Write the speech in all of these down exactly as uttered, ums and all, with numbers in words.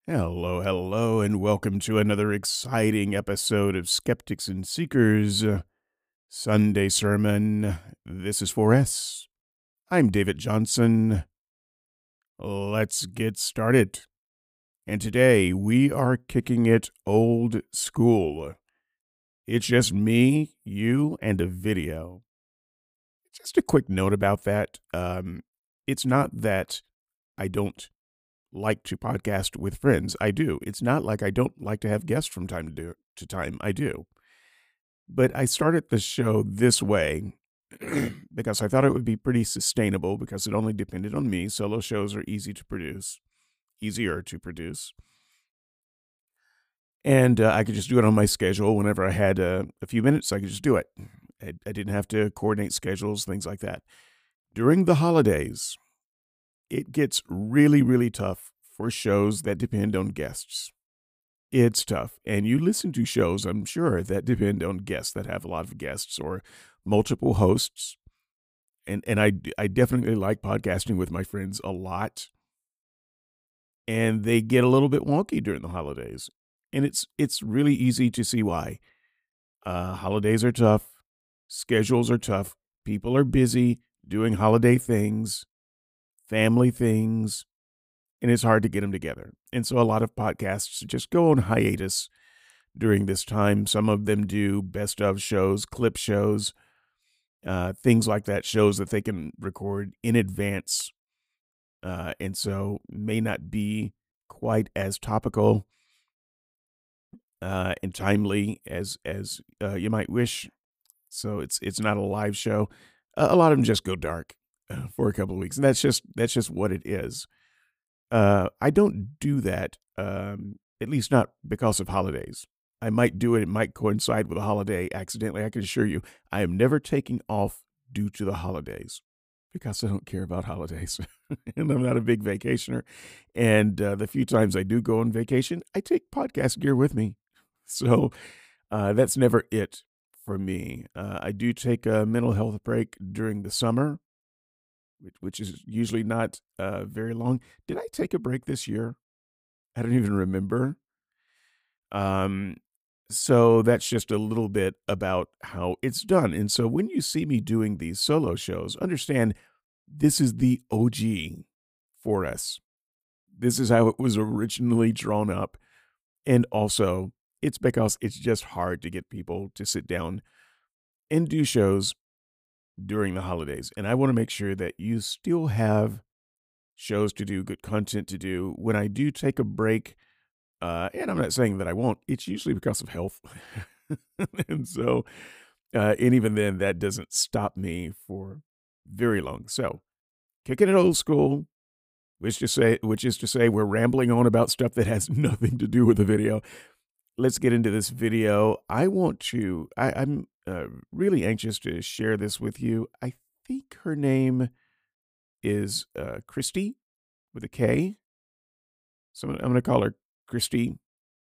Hello, hello, and welcome to another exciting episode of Skeptics and Seekers uh, Sunday Sermon. This is four S. I'm David Johnson. Let's get started. And today we are kicking it old school. It's just me, you, and a video. Just a quick note about that. Um, it's not that I don't like to podcast with friends. I do. It's not like I don't like to have guests from time to, do, to time. I do. But I started the show this way because I thought it would be pretty sustainable because it only depended on me. Solo shows are easy to produce, easier to produce. And uh, I could just do it on my schedule whenever I had uh, a few minutes. I could just do it. I, I didn't have to coordinate schedules, things like that. During the holidays, it gets really, really tough for shows that depend on guests. It's tough. And you listen to shows, I'm sure, that depend on guests, that have a lot of guests or multiple hosts. And and I, I definitely like podcasting with my friends a lot. And they get a little bit wonky during the holidays. And it's it's really easy to see why. Uh, holidays are tough. Schedules are tough. People are busy doing holiday things, family things, and it's hard to get them together. And so a lot of podcasts just go on hiatus during this time. Some of them do best of shows, clip shows, uh, things like that, shows that they can record in advance. Uh, and so may not be quite as topical uh, and timely as as uh, you might wish. So it's it's not a live show. Uh, a lot of them just go dark uh, for a couple of weeks, and that's just that's just what it is. Uh, I don't do that, um, at least not because of holidays. I might do it. It might coincide with a holiday accidentally. I can assure you, I am never taking off due to the holidays because I don't care about holidays. And I'm not a big vacationer. And uh, the few times I do go on vacation, I take podcast gear with me. So uh, that's never it for me. Uh, I do take a mental health break during the summer, which, which is usually not uh, very long. Did I take a break this year? I don't even remember. Um, so that's just a little bit about how it's done. And so when you see me doing these solo shows, understand this is the O G for us. This is how it was originally drawn up. And also, it's because it's just hard to get people to sit down and do shows during the holidays. And I want to make sure that you still have shows to do, good content to do. When I do take a break, uh, and I'm not saying that I won't, it's usually because of health. And so, uh, and even then, that doesn't stop me for very long. So, kicking it old school, which to say, which is to say, we're rambling on about stuff that has nothing to do with the video. Let's get into this video. I want to. I, I'm uh, really anxious to share this with you. I think her name is uh, Christy with a K. So I'm going to call her Christy.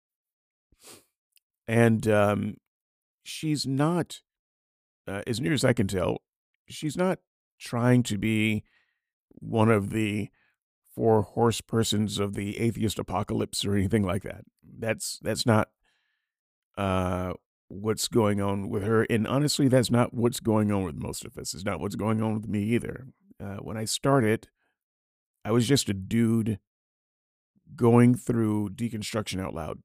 And um, she's not, uh, as near as I can tell, she's not trying to be one of the four horse persons of the atheist apocalypse or anything like that. That's that's not uh, what's going on with her. And honestly, that's not what's going on with most of us. It's not what's going on with me either. Uh, when I started, I was just a dude going through deconstruction out loud.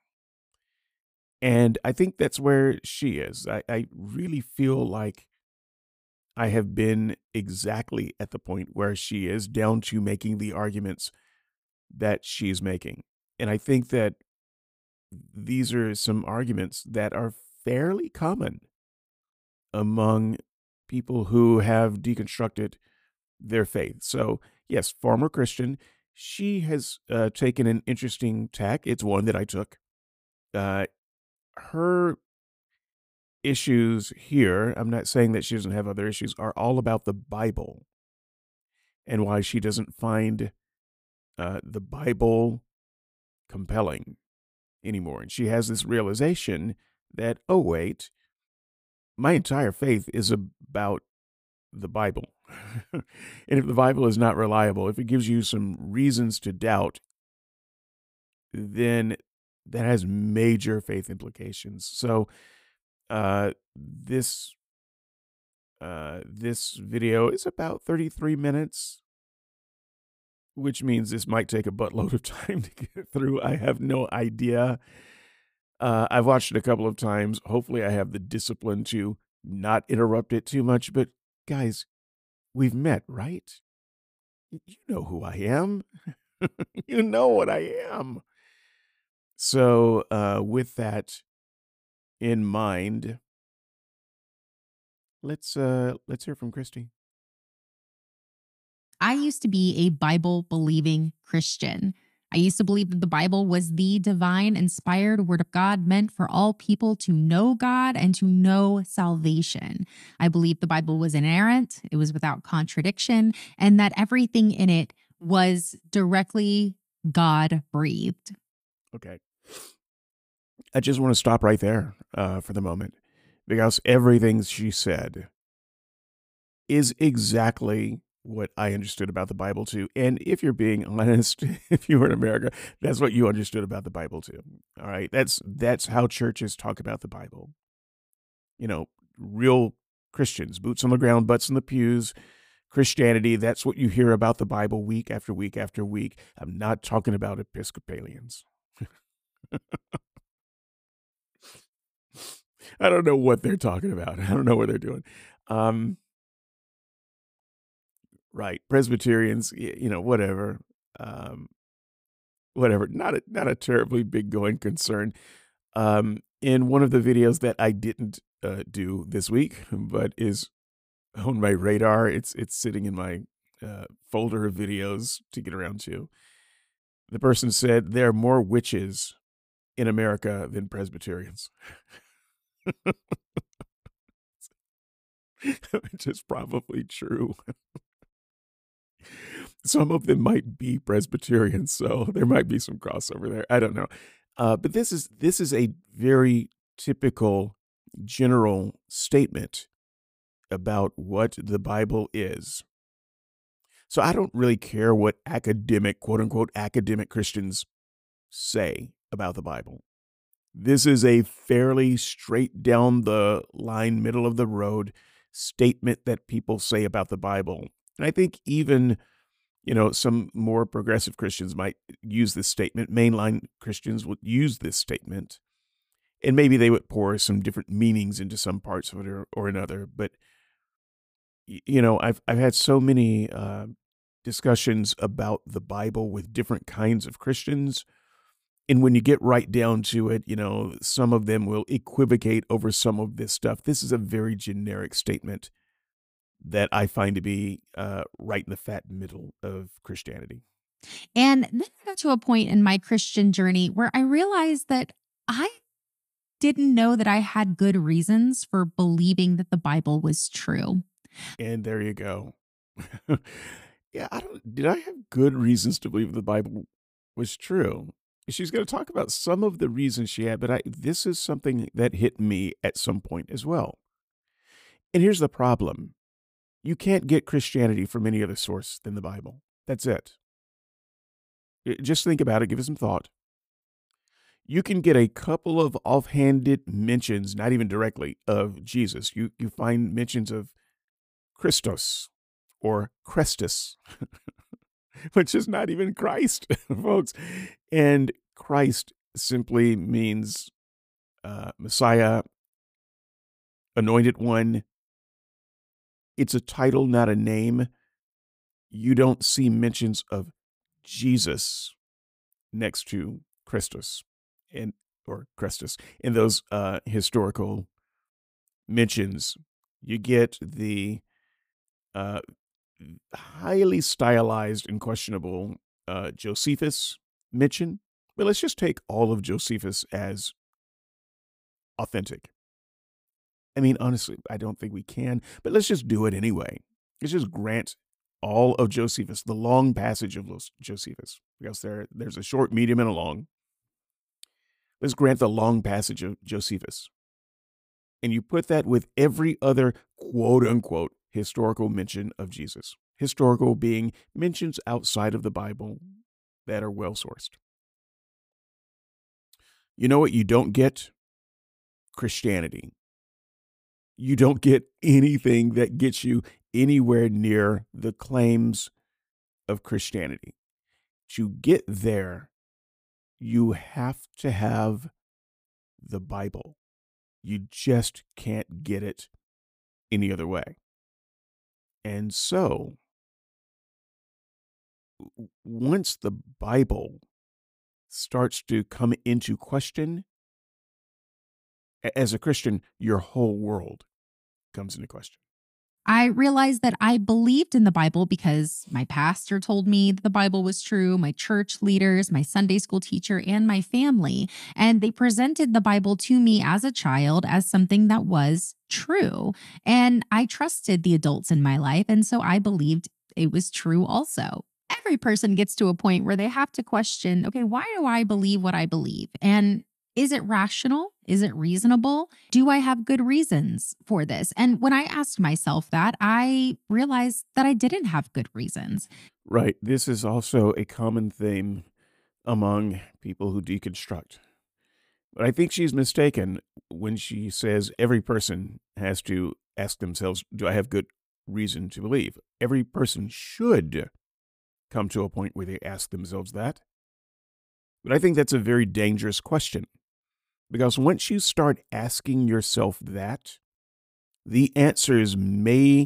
And I think that's where she is. I, I really feel like I have been exactly at the point where she is, down to making the arguments that she's making. And I think that these are some arguments that are fairly common among people who have deconstructed their faith. So, yes, former Christian, she has uh, taken an interesting tack. It's one that I took. Uh, her issues here, I'm not saying that she doesn't have other issues, are all about the Bible and why she doesn't find uh, the Bible compelling anymore. And she has this realization that, oh, wait, my entire faith is about the Bible. And if the Bible is not reliable, if it gives you some reasons to doubt, then that has major faith implications. So uh, this uh, this video is about thirty-three minutes, which means this might take a buttload of time to get through. I have no idea. Uh, I've watched it a couple of times. Hopefully, I have the discipline to not interrupt it too much. But guys, we've met, right? You know who I am. You know what I am. So, uh, with that in mind, let's uh, let's hear from Christy. I used to be a Bible believing Christian. I used to believe that the Bible was the divine, inspired word of God meant for all people to know God and to know salvation. I believed the Bible was inerrant, it was without contradiction, and that everything in it was directly God breathed. Okay. I just want to stop right there uh, for the moment, because everything she said is exactly what I understood about the Bible too. And if you're being honest, if you were in America, that's what you understood about the Bible too. All right. That's that's how churches talk about the Bible. You know, real Christians, boots on the ground, butts in the pews, Christianity, that's what you hear about the Bible week after week after week. I'm not talking about Episcopalians. I don't know what they're talking about. I don't know what they're doing. Um, right. Presbyterians, you know, whatever. Um, whatever. Not a, not a terribly big going concern. Um, in one of the videos that I didn't uh, do this week, but is on my radar, it's it's sitting in my uh, folder of videos to get around to. The person said there are more witches in America than Presbyterians. Which is probably true. Some of them might be Presbyterians, so there might be some crossover there. I don't know. Uh, but this is this is a very typical general statement about what the Bible is. So I don't really care what academic, quote unquote, academic Christians say about the Bible. This is a fairly straight down the line, middle of the road statement that people say about the Bible. And I think even, you know, some more progressive Christians might use this statement. Mainline Christians would use this statement. And maybe they would pour some different meanings into some parts of it or, or another. But, you know, I've, I've had so many uh, discussions about the Bible with different kinds of Christians. And when you get right down to it, you know, some of them will equivocate over some of this stuff. This is a very generic statement that I find to be uh, right in the fat middle of Christianity. And then I got to a point in my Christian journey where I realized that I didn't know that I had good reasons for believing that the Bible was true. And there you go. Yeah, I don't. Did I have good reasons to believe the Bible was true? She's going to talk about some of the reasons she had, but I, this is something that hit me at some point as well. And here's the problem. You can't get Christianity from any other source than the Bible. That's it. Just think about it. Give it some thought. You can get a couple of offhanded mentions, not even directly, of Jesus. You, you find mentions of Christos or Christus, which is not even Christ, folks. And Christ simply means uh, Messiah, anointed one. It's a title, not a name. You don't see mentions of Jesus next to Christus and or Christus in those uh, historical mentions. You get the uh, highly stylized and questionable uh, Josephus mention. But let's just take all of Josephus as authentic. I mean, honestly, I don't think we can, but let's just do it anyway. Let's just grant all of Josephus, the long passage of Josephus, because there, there's a short, medium, and a long. Let's grant the long passage of Josephus. And you put that with every other quote unquote historical mention of Jesus. Historical being mentions outside of the Bible that are well sourced. You know what you don't get? Christianity. You don't get anything that gets you anywhere near the claims of Christianity. To get there, you have to have the Bible. You just can't get it any other way. And so, w- once the Bible starts to come into question, a- as a Christian, your whole world comes into question. I realized that I believed in the Bible because my pastor told me that the Bible was true, my church leaders, my Sunday school teacher, and my family. And they presented the Bible to me as a child as something that was true. And I trusted the adults in my life. And so I believed it was true also. Every person gets to a point where they have to question, okay, why do I believe what I believe? And is it rational? Is it reasonable? Do I have good reasons for this? And when I asked myself that, I realized that I didn't have good reasons. Right. This is also a common theme among people who deconstruct. But I think she's mistaken when she says every person has to ask themselves, do I have good reason to believe? Every person should come to a point where they ask themselves that. But I think that's a very dangerous question, because once you start asking yourself that, the answers may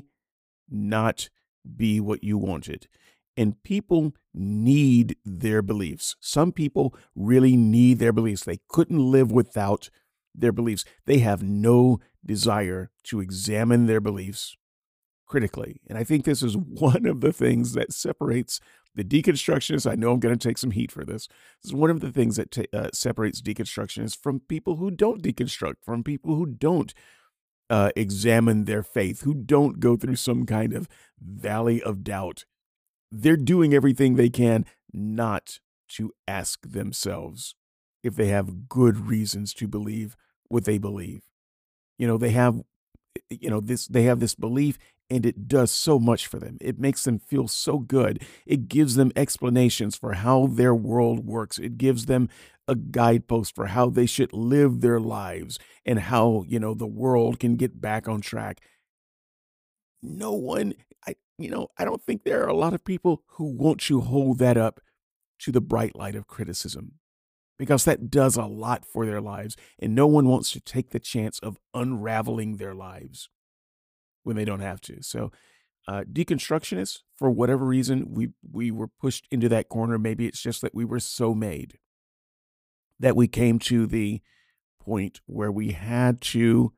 not be what you wanted. And people need their beliefs. Some people really need their beliefs. They couldn't live without their beliefs. They have no desire to examine their beliefs critically. And I think this is one of the things that separates the deconstructionists. I know I'm going to take some heat for this. This is one of the things that ta uh, separates deconstructionists from people who don't deconstruct, from people who don't uh, examine their faith, who don't go through some kind of valley of doubt. They're doing everything they can not to ask themselves if they have good reasons to believe what they believe. You know, they have, you know, this, they have this belief, and it does so much for them. It makes them feel so good. It gives them explanations for how their world works. It gives them a guidepost for how they should live their lives and how, you know, the world can get back on track. No one, I, you know, I don't think there are a lot of people who want to hold that up to the bright light of criticism, because that does a lot for their lives. And no one wants to take the chance of unraveling their lives when they don't have to. So uh, deconstructionists, for whatever reason, we we were pushed into that corner. Maybe it's just that we were so made that we came to the point where we had to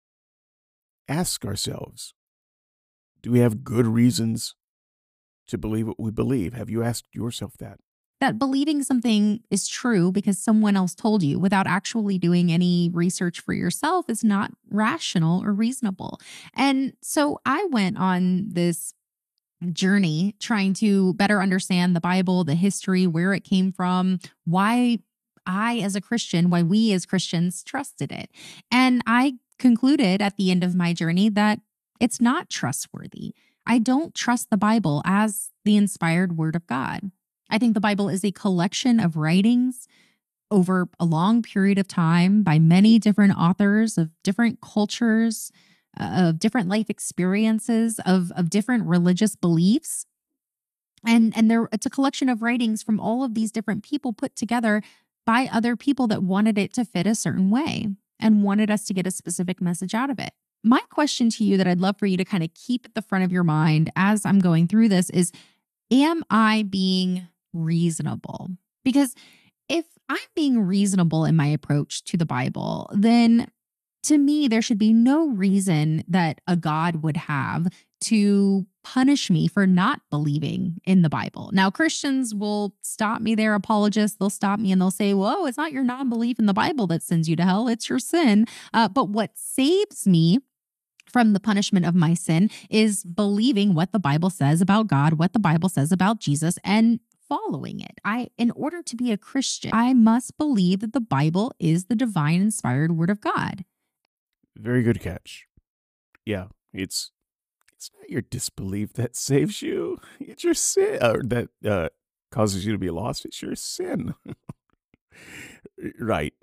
ask ourselves, do we have good reasons to believe what we believe? Have you asked yourself that? That believing something is true because someone else told you without actually doing any research for yourself is not rational or reasonable. And so I went on this journey trying to better understand the Bible, the history, where it came from, why I, as a Christian, why we as Christians trusted it. And I concluded at the end of my journey that it's not trustworthy. I don't trust the Bible as the inspired word of God. I think the Bible is a collection of writings over a long period of time by many different authors of different cultures, uh, of different life experiences, of, of different religious beliefs. And, and there, it's a collection of writings from all of these different people put together by other people that wanted it to fit a certain way and wanted us to get a specific message out of it. My question to you that I'd love for you to kind of keep at the front of your mind as I'm going through this is, am I being reasonable? Because if I'm being reasonable in my approach to the Bible, then to me, there should be no reason that a God would have to punish me for not believing in the Bible. Now, Christians will stop me, they're apologists. They'll stop me and they'll say, whoa, it's not your non belief in the Bible that sends you to hell, it's your sin. Uh, but what saves me from the punishment of my sin is believing what the Bible says about God, what the Bible says about Jesus, and following it. I, in order to be a Christian, I must believe that the Bible is the divine inspired word of God. Very good catch. Yeah, it's it's not your disbelief that saves you. It's your sin, or that uh, causes you to be lost. It's your sin. Right.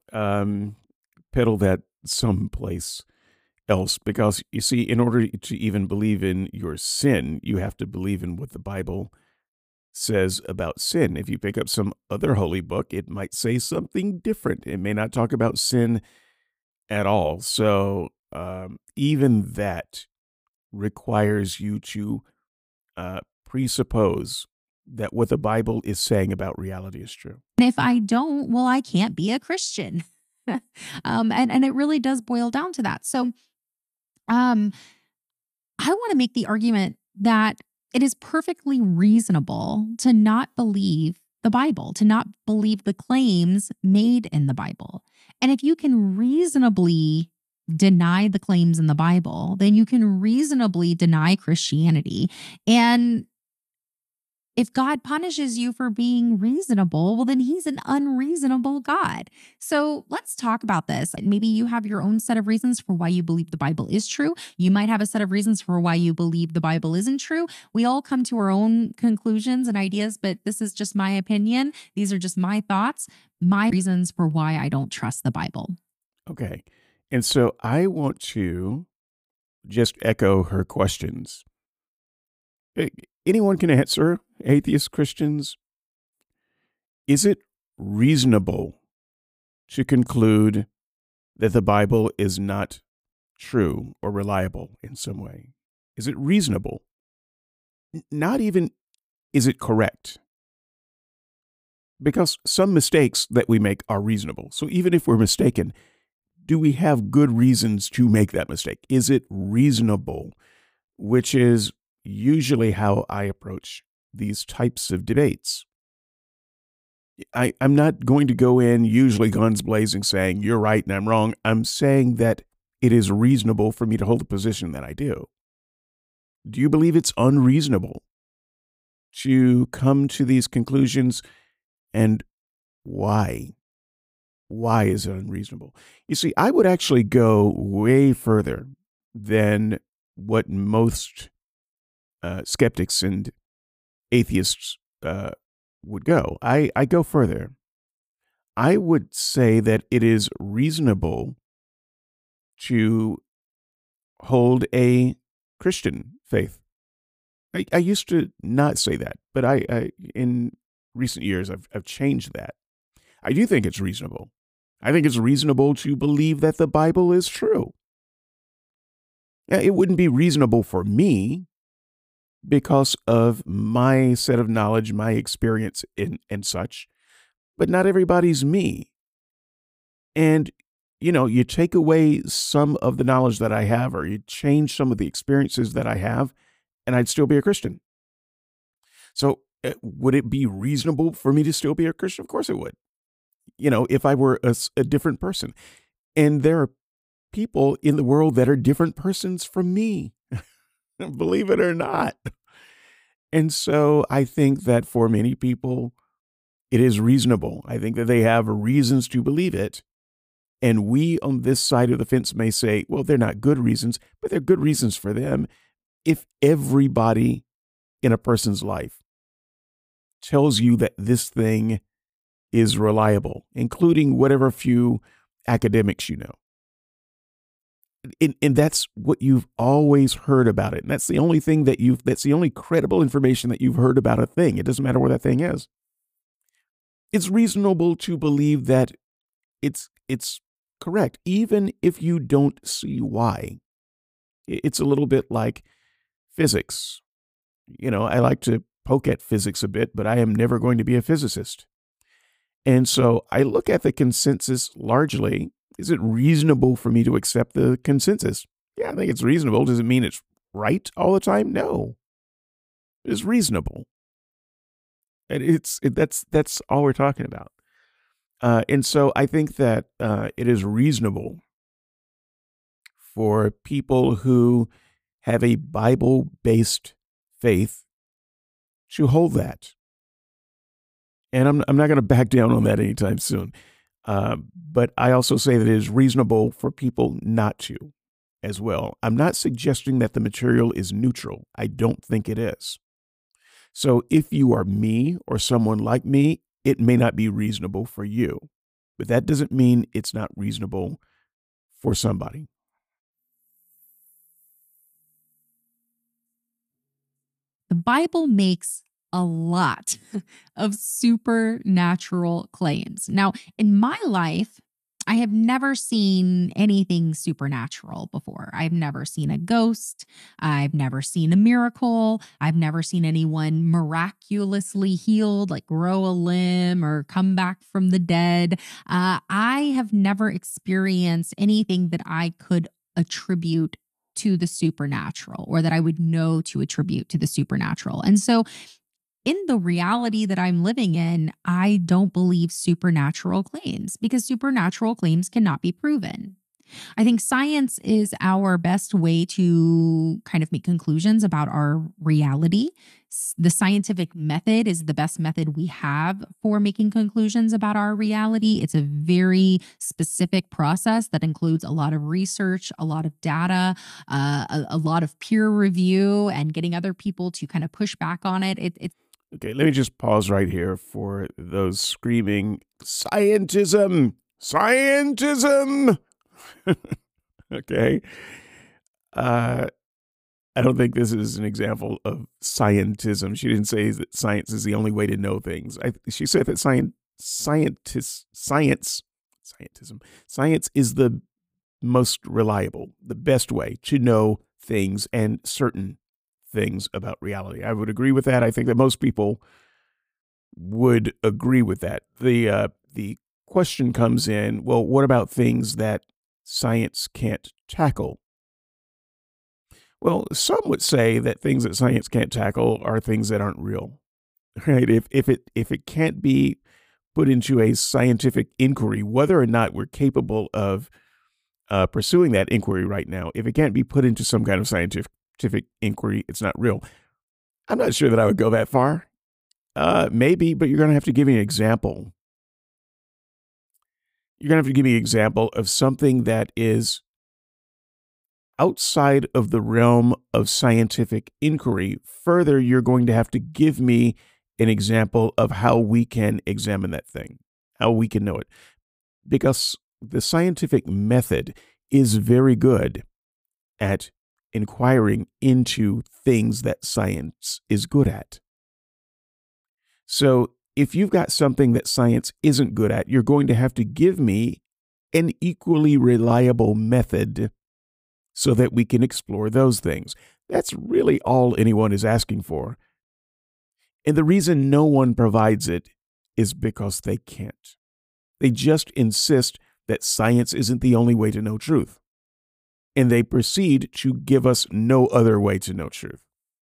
um, peddle that someplace else, because you see, in order to even believe in your sin, you have to believe in what the Bible says about sin. If you pick up some other holy book, it might say something different. It may not talk about sin at all. So um, even that requires you to uh, presuppose that what the Bible is saying about reality is true. And if I don't, well, I can't be a Christian. um, and, and it really does boil down to that. So um, I want to make the argument that it is perfectly reasonable to not believe the Bible, to not believe the claims made in the Bible. And if you can reasonably deny the claims in the Bible, then you can reasonably deny Christianity. And if God punishes you for being reasonable, well, then he's an unreasonable God. So let's talk about this. Maybe you have your own set of reasons for why you believe the Bible is true. You might have a set of reasons for why you believe the Bible isn't true. We all come to our own conclusions and ideas, but this is just my opinion. These are just my thoughts, my reasons for why I don't trust the Bible. Okay. And so I want to just echo her questions. Anyone can answer, atheists, Christians. Is it reasonable to conclude that the Bible is not true or reliable in some way? Is it reasonable? Not even is it correct? Because some mistakes that we make are reasonable. So even if we're mistaken, do we have good reasons to make that mistake? Is it reasonable? Which is usually how I approach these types of debates. I, I'm not going to go in usually guns blazing saying you're right and I'm wrong. I'm saying that it is reasonable for me to hold the position that I do. Do you believe it's unreasonable to come to these conclusions, and why? Why is it unreasonable? You see, I would actually go way further than what most uh, skeptics and atheists uh, would go. I, I go further. I would say that it is reasonable to hold a Christian faith. I, I used to not say that, but I, I in recent years I've I've changed that. I do think it's reasonable. I think it's reasonable to believe that the Bible is true. It wouldn't be reasonable for me because of my set of knowledge, my experience in, and such, but not everybody's me. And, you know, you take away some of the knowledge that I have, or you change some of the experiences that I have, and I'd still be a Christian. So uh, would it be reasonable for me to still be a Christian? Of course it would. You know, if I were a, a different person. And there are people in the world that are different persons from me, believe it or not. And so I think that for many people, it is reasonable. I think that they have reasons to believe it. And we on this side of the fence may say, well, they're not good reasons, but they're good reasons for them. If everybody in a person's life tells you that this thing is reliable, including whatever few academics you know, and, and that's what you've always heard about it. And that's the only thing that you've, that's the only credible information that you've heard about a thing. It doesn't matter where that thing is. It's reasonable to believe that it's, it's correct, even if you don't see why. It's a little bit like physics. You know, I like to poke at physics a bit, but I am never going to be a physicist. And so I look at the consensus largely. Is it reasonable for me to accept the consensus? Yeah, I think it's reasonable. Does it mean it's right all the time? No. It's reasonable. And it's it, that's that's all we're talking about. Uh, and so I think that uh, it is reasonable for people who have a Bible-based faith to hold that. And I'm I'm not going to back down on that anytime soon. Uh, but I also say that it is reasonable for people not to as well. I'm not suggesting that the material is neutral. I don't think it is. So if you are me or someone like me, it may not be reasonable for you. but that doesn't mean it's not reasonable for somebody. The Bible makes a lot of supernatural claims. Now, in my life, I have never seen anything supernatural before. I've never seen a ghost. I've never seen a miracle. I've never seen anyone miraculously healed, like grow a limb or come back from the dead. Uh, I have never experienced anything that I could attribute to the supernatural or that I would know to attribute to the supernatural. And so, in the reality that I'm living in, I don't believe supernatural claims because supernatural claims cannot be proven. I think science is our best way to kind of make conclusions about our reality. S- The scientific method is the best method we have for making conclusions about our reality. It's a very specific process that includes a lot of research, a lot of data, uh, a, a lot of peer review, and getting other people to kind of push back on it. It, it's Okay, let me just pause right here for those screaming scientism, scientism. Okay. Uh, I don't think this is an example of scientism. She didn't say that science is the only way to know things. I, she said that science, scientists, science, scientism, science is the most reliable, the best way to know things and certain things about reality. I would agree with that. I think that most people would agree with that. The uh, the question comes in, well, what about things that science can't tackle? Well, some would say that things that science can't tackle are things that aren't real. Right? If if it if it can't be put into a scientific inquiry, whether or not we're capable of uh, pursuing that inquiry right now, if it can't be put into some kind of scientific scientific inquiry, it's not real. I'm not sure that I would go that far. Uh, maybe, but you're going to have to give me an example. You're going to have to give me an example of something that is outside of the realm of scientific inquiry. Further, you're going to have to give me an example of how we can examine that thing, how we can know it. Because the scientific method is very good at inquiring into things that science is good at. So if you've got something that science isn't good at, you're going to have to give me an equally reliable method so that we can explore those things. That's really all anyone is asking for. And the reason no one provides it is because they can't. They just insist that science isn't the only way to know truth. And they proceed to give us no other way to know truth.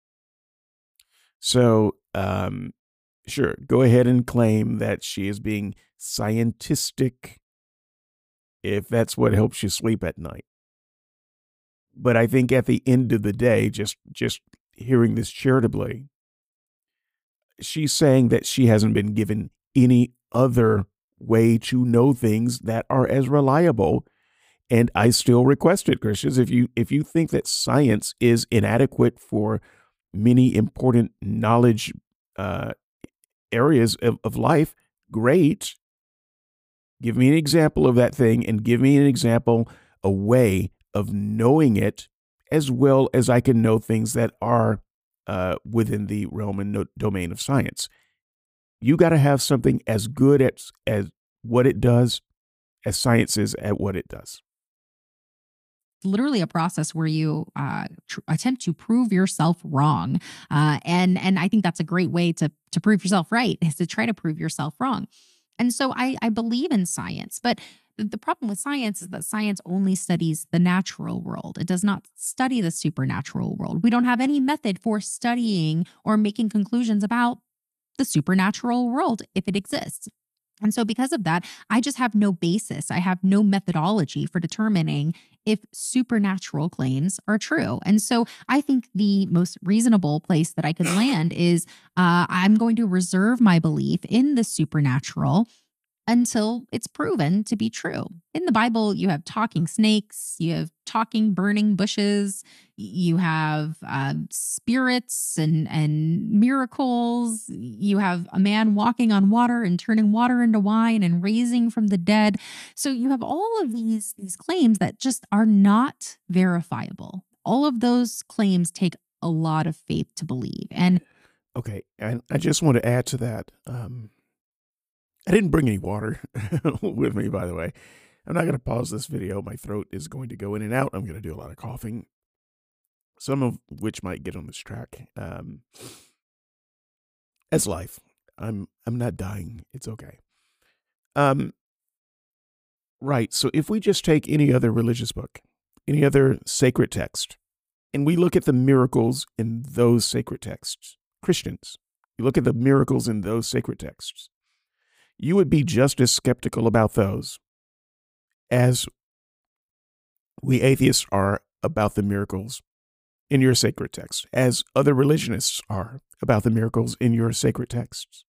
So, um, sure, go ahead and claim that she is being scientistic if that's what helps you sleep at night. But I think at the end of the day, just just hearing this charitably, she's saying that she hasn't been given any other way to know things that are as reliable. And I still request it, Christians. If you if you think that science is inadequate for many important knowledge uh, areas of, of life, great. Give me an example of that thing and give me an example, a way of knowing it as well as I can know things that are uh, within the realm and no- domain of science. You got to have something as good at as what it does as science is at what it does. literally a process where you uh, tr- attempt to prove yourself wrong, uh, and and I think that's a great way to to prove yourself right is to try to prove yourself wrong. And so I I believe in science, but the the problem with science is that science only studies the natural world. It does not study the supernatural world. We don't have any method for studying or making conclusions about the supernatural world if it exists. And so, because of that, I just have no basis. I have no methodology for determining if supernatural claims are true. And so, I think the most reasonable place that I could land is uh, I'm going to reserve my belief in the supernatural until it's proven to be true. In the Bible, you have talking snakes, you have talking burning bushes, y- you have uh, spirits and and miracles. You have a man walking on water and turning water into wine and raising from the dead. So you have all of these these claims that just are not verifiable. All of those claims take a lot of faith to believe, and Okay, and I just want to add to that. Um, I didn't bring any water with me, by the way. I'm not going to pause this video. My throat is going to go in and out. I'm going to do a lot of coughing, some of which might get on this track. Um, as life, I'm I'm not dying. It's okay. Um, right. So if we just take any other religious book, any other sacred text, and we look at the miracles in those sacred texts, Christians, you look at the miracles in those sacred texts, you would be just as skeptical about those as we atheists are about the miracles in your sacred text, as other religionists are about the miracles in your sacred texts.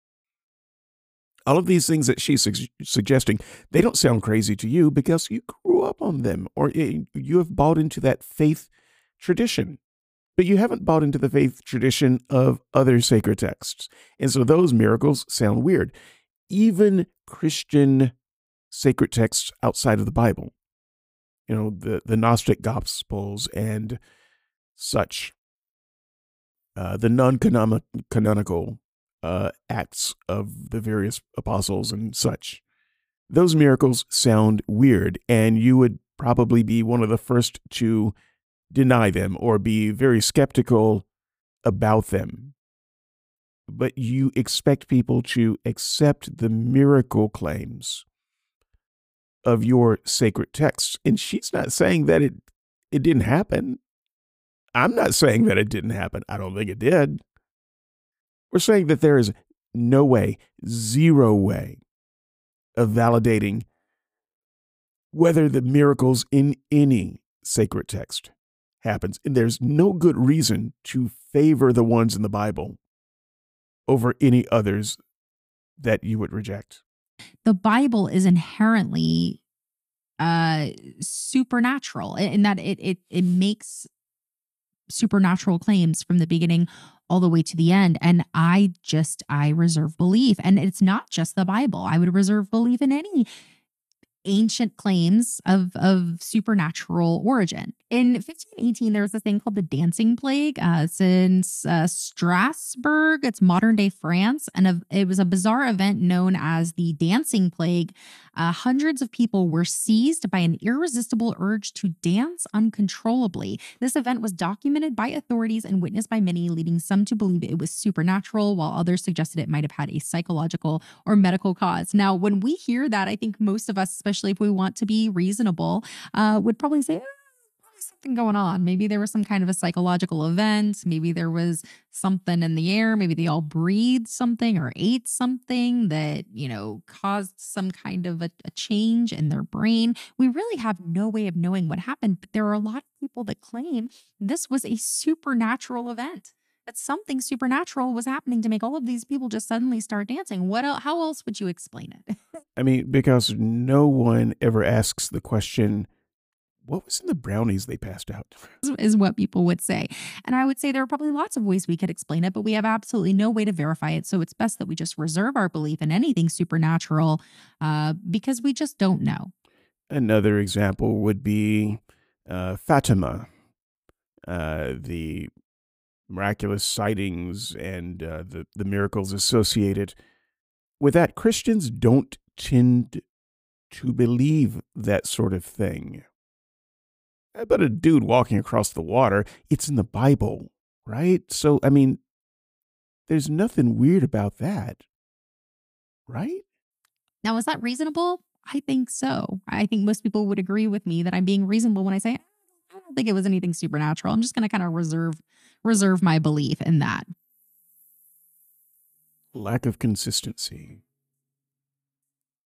All of these things that she's su- suggesting, they don't sound crazy to you because you grew up on them, or you have bought into that faith tradition. But you haven't bought into the faith tradition of other sacred texts. And so those miracles sound weird. Even Christian sacred texts outside of the Bible, you know, the, the Gnostic Gospels and such, uh, the non-canonical uh, acts of the various apostles and such, those miracles sound weird, and you would probably be one of the first to deny them or be very skeptical about them. But you expect people to accept the miracle claims of your sacred texts. And she's not saying that it, it didn't happen. I'm not saying that it didn't happen. I don't think it did. We're saying that there is no way, zero way of validating whether the miracles in any sacred text happens. And there's no good reason to favor the ones in the Bible over any others that you would reject. the Bible is inherently uh supernatural in that it it it makes supernatural claims from the beginning all the way to the end. And I just, I reserve belief. And it's not just the Bible. I would reserve belief in any ancient claims of of supernatural origin. In fifteen eighteen, there was a thing called the Dancing Plague. Uh, it's in uh, Strasbourg. It's modern day France, and a, it was a bizarre event known as the Dancing Plague. Uh, hundreds of people were seized by an irresistible urge to dance uncontrollably. This event was documented by authorities and witnessed by many, leading some to believe it was supernatural, while others suggested it might have had a psychological or medical cause. Now, when we hear that, I think most of us, especially if we want to be reasonable, uh, would probably say, "Eh, probably something going on. Maybe there was some kind of a psychological event. Maybe there was something in the air. Maybe they all breathed something or ate something that, you know, caused some kind of a, a change in their brain." We really have no way of knowing what happened, but there are a lot of people that claim this was a supernatural event, that something supernatural was happening to make all of these people just suddenly start dancing. What el- how else would you explain it? I mean, because no one ever asks the question, what was in the brownies they passed out? Is what people would say. And I would say there are probably lots of ways we could explain it, but we have absolutely no way to verify it. So it's best that we just reserve our belief in anything supernatural uh, because we just don't know. Another example would be uh, Fatima, uh, the miraculous sightings and uh, the, the miracles associated with that. Christians don't tend to believe that sort of thing. But a dude walking across the water, it's in the Bible, right? So, I mean, there's nothing weird about that, right? Now, is that reasonable? I think so. I think most people would agree with me that I'm being reasonable when I say I don't think it was anything supernatural. I'm just going to kind of reserve reserve my belief in that. Lack of consistency.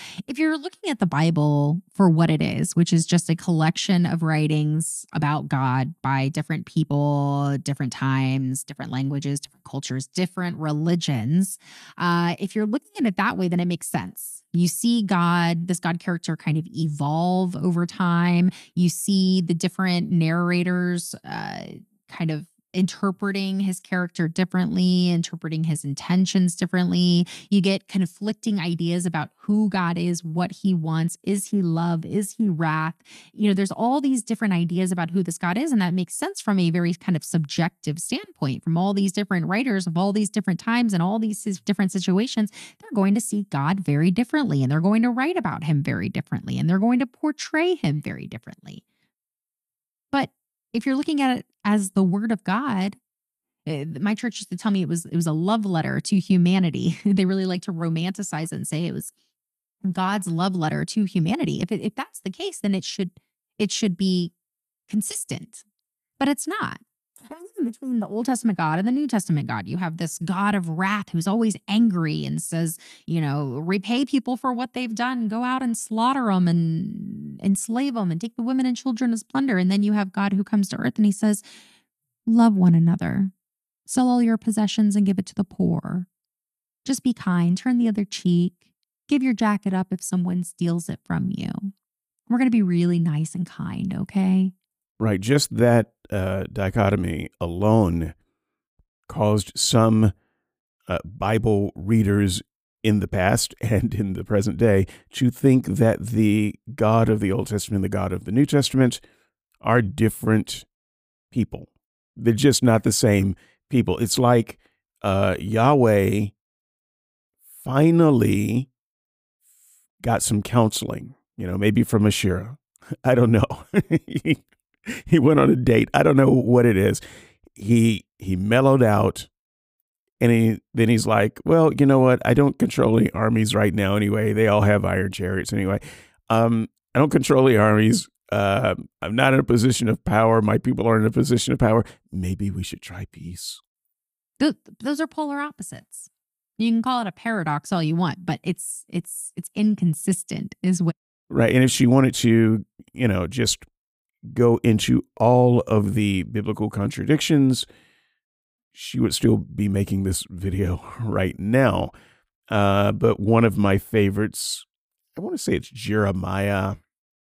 If you're looking at the Bible for what it is, which is just a collection of writings about God by different people, different times, different languages, different cultures, different religions, uh, if you're looking at it that way, then it makes sense. You see God, this God character kind of evolve over time. You see the different narrators uh, kind of interpreting his character differently, interpreting his intentions differently. You get conflicting ideas about who God is, what he wants. Is he love? Is he wrath? You know, there's all these different ideas about who this God is. And that makes sense from a very kind of subjective standpoint from all these different writers of all these different times and all these sis- different situations. They're going to see God very differently and they're going to write about him very differently and they're going to portray him very differently. But if you're looking at it as the word of God, eh, my church used to tell me it was it was a love letter to humanity. They really like to romanticize it and say it was God's love letter to humanity. If it, if that's the case, then it should it should be consistent, but it's not. Between the Old Testament God and the New Testament God, you have this God of wrath who's always angry and says, you know, repay people for what they've done, go out and slaughter them and enslave them and take the women and children as plunder. And then you have God who comes to earth and he says, love one another, sell all your possessions and give it to the poor. Just be kind, turn the other cheek, give your jacket up if someone steals it from you. We're going to be really nice and kind, okay? Right. Just that uh, dichotomy alone caused some uh, Bible readers in the past and in the present day to think that the God of the Old Testament and the God of the New Testament are different people. They're just not the same people. It's like uh, Yahweh finally got some counseling, you know, maybe from Ashira. I don't know. he, he went on a date. I don't know what it is. He he mellowed out, and he then he's like, well, you know what? I don't control any armies right now anyway. They all have iron chariots anyway. Um, I don't control the armies. Uh, I'm not in a position of power. My people are in a position of power. Maybe we should try peace. Th- Those are polar opposites. You can call it a paradox all you want, but it's it's it's inconsistent is what. Right. And if she wanted to, you know, just go into all of the biblical contradictions, she would still be making this video right now. Uh, but one of my favorites, I want to say it's Jeremiah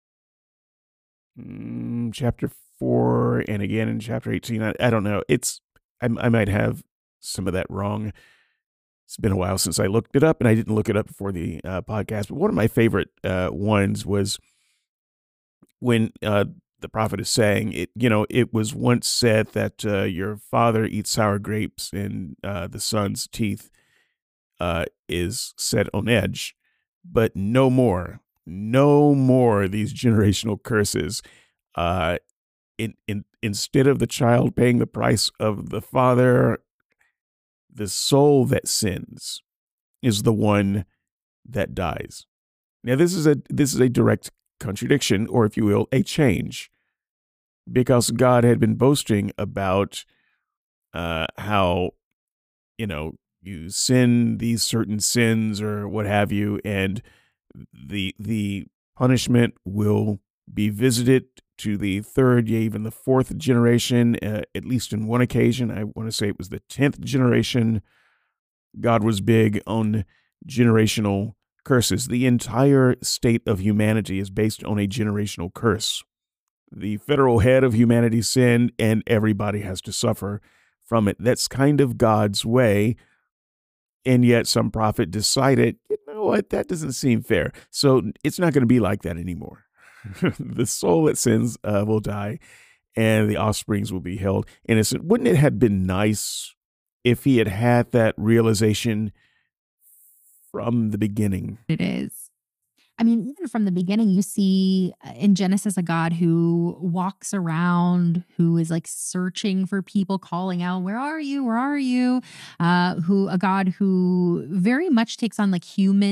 mm, chapter four, and again in chapter eighteen. I, I don't know. It's I, I might have some of that wrong. It's been a while since I looked it up, and I didn't look it up before the uh, podcast. But one of my favorite uh, ones was when uh, the prophet is saying, "It, you know, it was once said that uh, your father eats sour grapes, and uh, the son's teeth uh, is set on edge, but no more, no more these generational curses. Uh, in, in instead of the child paying the price of the father, the soul that sins is the one that dies." Now, this is a this is a direct contradiction, or if you will, a change, because God had been boasting about uh, how, you know, you sin these certain sins or what have you, and the the punishment will be visited to the third, yeah, even the fourth generation, uh, at least in one occasion. I want to say it was the tenth generation. God was big on generational curses. The entire state of humanity is based on a generational curse. The federal head of humanity sinned, and everybody has to suffer from it. That's kind of God's way. And yet some prophet decided, you know what, that doesn't seem fair. So it's not going to be like that anymore. The soul that sins uh, will die, and the offsprings will be held innocent. Wouldn't it have been nice if he had had that realization from the beginning? It is. I mean, even from the beginning, you see uh, in Genesis a God who walks around, who is like searching for people, calling out, "Where are you? Where are you?" Uh, who a God who very much takes on like human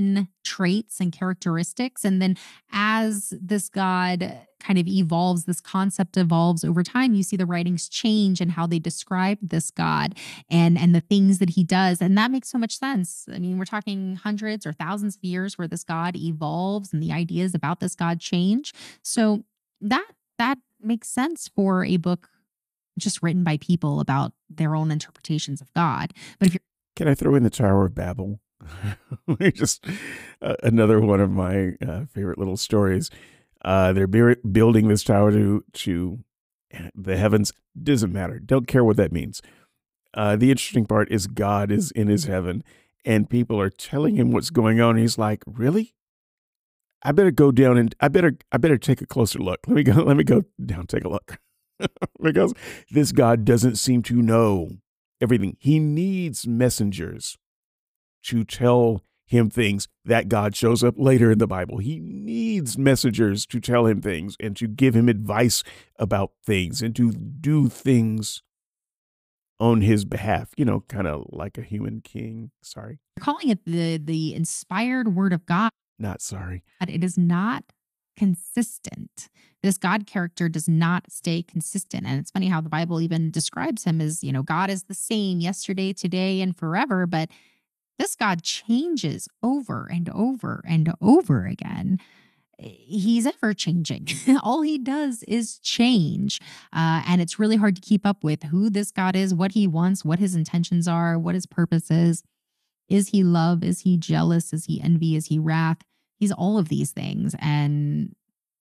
traits and characteristics. And then as this God kind of evolves, this concept evolves over time, you see the writings change and how they describe this God and and the things that he does. And that makes so much sense. I mean, we're talking hundreds or thousands of years where this God evolves and the ideas about this God change. So that that makes sense for a book just written by people about their own interpretations of God. But if you're Can I throw in the Tower of Babel? Just uh, another one of my uh, favorite little stories. Uh, they're bu- building this tower to to the heavens. Doesn't matter. Don't care what that means. Uh, the interesting part is God is in his heaven, and people are telling him what's going on. And he's like, "Really? I better go down and I better I better take a closer look. Let me go. Let me go down. Take a look." Because this God doesn't seem to know everything. He needs messengers to tell him things. That God shows up later in the Bible. He needs messengers to tell him things and to give him advice about things and to do things on his behalf, you know, kind of like a human king. Sorry, calling it the the inspired word of God, not sorry. it is not consistent. This God character does not stay consistent. And it's funny how the Bible even describes him as, you know, God is the same yesterday, today, and forever. But this God changes over and over and over again. He's ever changing. All he does is change. Uh, and it's really hard to keep up with who this God is, what he wants, what his intentions are, what his purpose is. Is he love? Is he jealous? Is he envy? Is he wrath? He's all of these things. And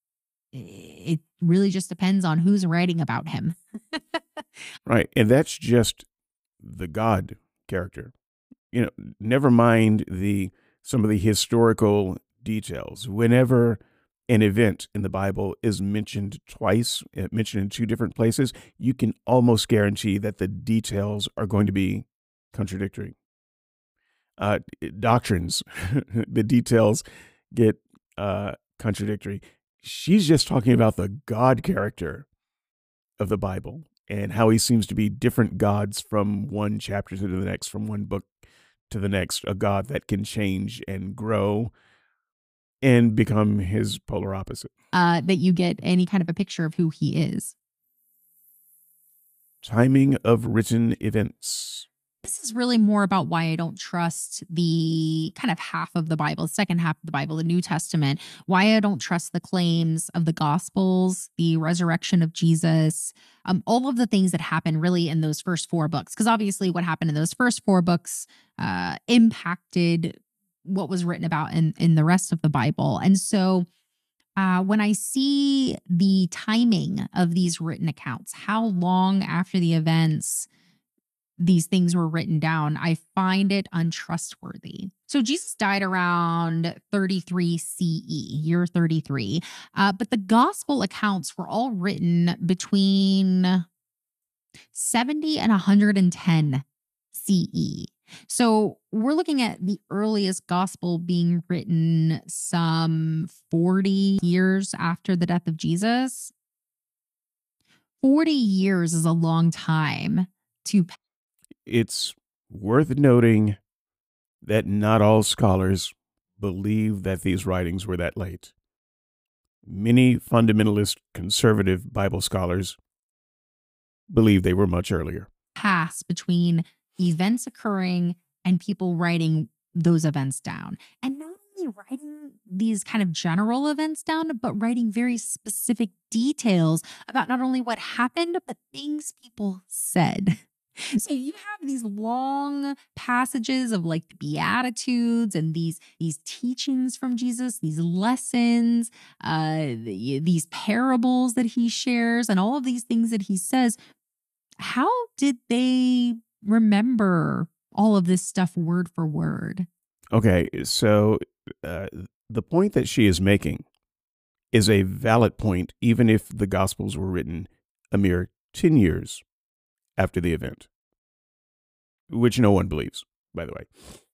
it really just depends on who's writing about him. Right. And that's just the God character. You know, never mind the some of the historical details. Whenever an event in the Bible is mentioned twice, uh, mentioned in two different places, you can almost guarantee that the details are going to be contradictory. Uh, doctrines, the details get uh, contradictory. She's just talking about the God character of the Bible and how he seems to be different gods from one chapter to the next, from one book to the next, a God that can change and grow and become his polar opposite. Uh, that you get any kind of a picture of who he is. Timing of written events. This is really more about why I don't trust the kind of half of the Bible, the second half of the Bible, the New Testament, why I don't trust the claims of the Gospels, the resurrection of Jesus, um, all of the things that happen really in those first four books. Because obviously what happened in those first four books uh, impacted what was written about in, in the rest of the Bible. And so uh, when I see the timing of these written accounts, how long after the events these things were written down, I find it untrustworthy. So Jesus died around thirty-three C E, year thirty-three. Uh, but the gospel accounts were all written between seventy and one hundred ten C E. So we're looking at the earliest gospel being written some forty years after the death of Jesus. forty years is a long time to. It's worth noting that not all scholars believe that these writings were that late. Many fundamentalist conservative Bible scholars believe they were much earlier. Pass between events occurring and people writing those events down. And not only writing these kind of general events down, but writing very specific details about not only what happened, but things people said. So you have these long passages of like the Beatitudes and these these teachings from Jesus, these lessons, uh, the, these parables that he shares, and all of these things that he says. How did they remember all of this stuff word for word? Okay, so uh, the point that she is making is a valid point, even if the Gospels were written a mere ten years after the event, which no one believes, by the way.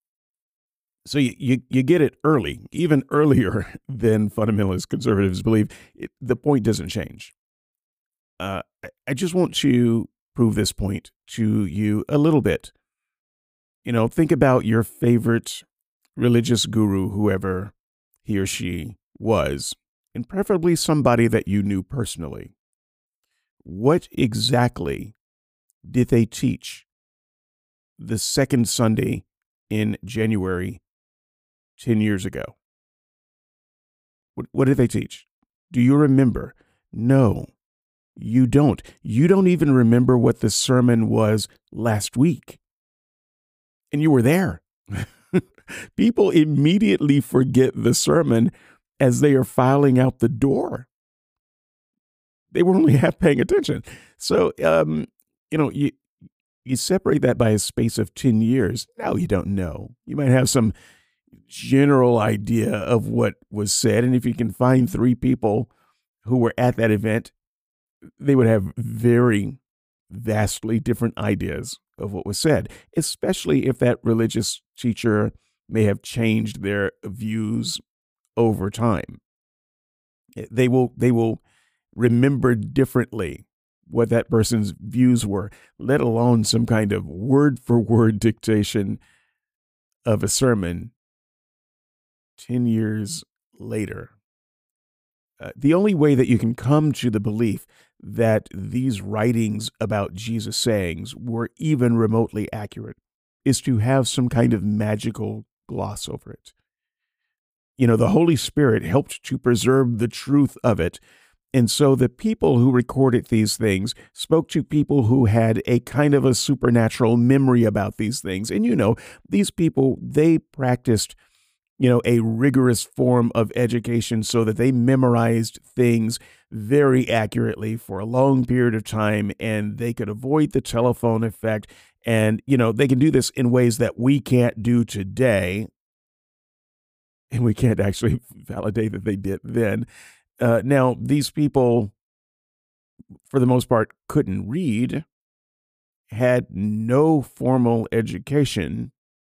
So you, you, you get it early, even earlier than fundamentalist conservatives believe. It, the point doesn't change. Uh, I, I just want to prove this point to you a little bit. You know, think about your favorite religious guru, whoever he or she was, and preferably somebody that you knew personally, what exactly did they teach the second Sunday in January ten years ago? What, what did they teach? Do you remember? No, you don't. You don't even remember what the sermon was last week. And you were there. People immediately forget the sermon as they are filing out the door. They were only half paying attention. So, um, you know, you, you separate that by a space of ten years. Now you don't know. You might have some general idea of what was said. And if you can find three people who were at that event, they would have very vastly different ideas of what was said, especially if that religious teacher may have changed their views over time. They will, they will remember differently what that person's views were, let alone some kind of word for word dictation of a sermon ten years later. Uh, the only way that you can come to the belief that these writings about Jesus' sayings were even remotely accurate is to have some kind of magical gloss over it. You know, the Holy Spirit helped to preserve the truth of it. And so the people who recorded these things spoke to people who had a kind of a supernatural memory about these things. And, you know, these people, they practiced, you know, a rigorous form of education so that they memorized things very accurately for a long period of time, and they could avoid the telephone effect. And, you know, they can do this in ways that we can't do today. And we can't actually validate that they did then. Uh, now, these people, for the most part, couldn't read, had no formal education,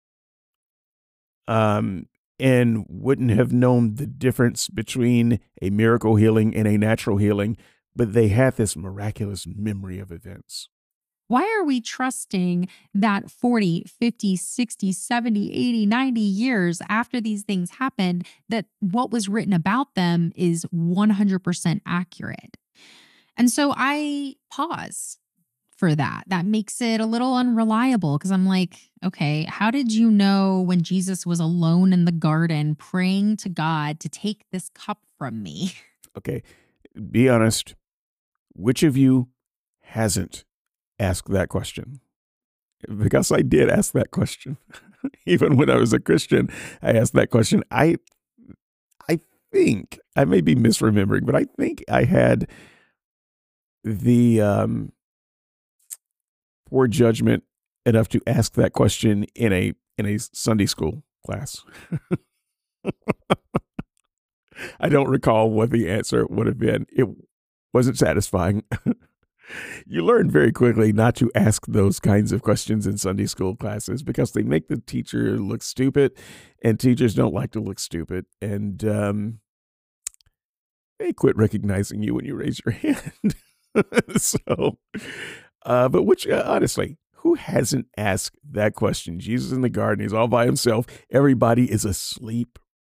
um, and wouldn't have known the difference between a miracle healing and a natural healing, but they had this miraculous memory of events. Why are we trusting that forty, fifty, sixty, seventy, eighty, ninety years after these things happened, that what was written about them is one hundred percent accurate? And so I pause for that. That makes it a little unreliable because I'm like, okay, how did you know when Jesus was alone in the garden praying to God to take this cup from me? Okay, be honest. Which of you hasn't asked that question? Because I did ask that question. Even when I was a Christian, I asked that question. I I think, I may be misremembering, but I think I had the um, poor judgment enough to ask that question in a in a Sunday school class. I don't recall what the answer would have been. It wasn't satisfying. You learn very quickly not to ask those kinds of questions in Sunday school classes because they make the teacher look stupid, and teachers don't like to look stupid. And um, they quit recognizing you when you raise your hand. so, uh, but which, uh, honestly, who hasn't asked that question? Jesus in the garden, he's all by himself. Everybody is asleep.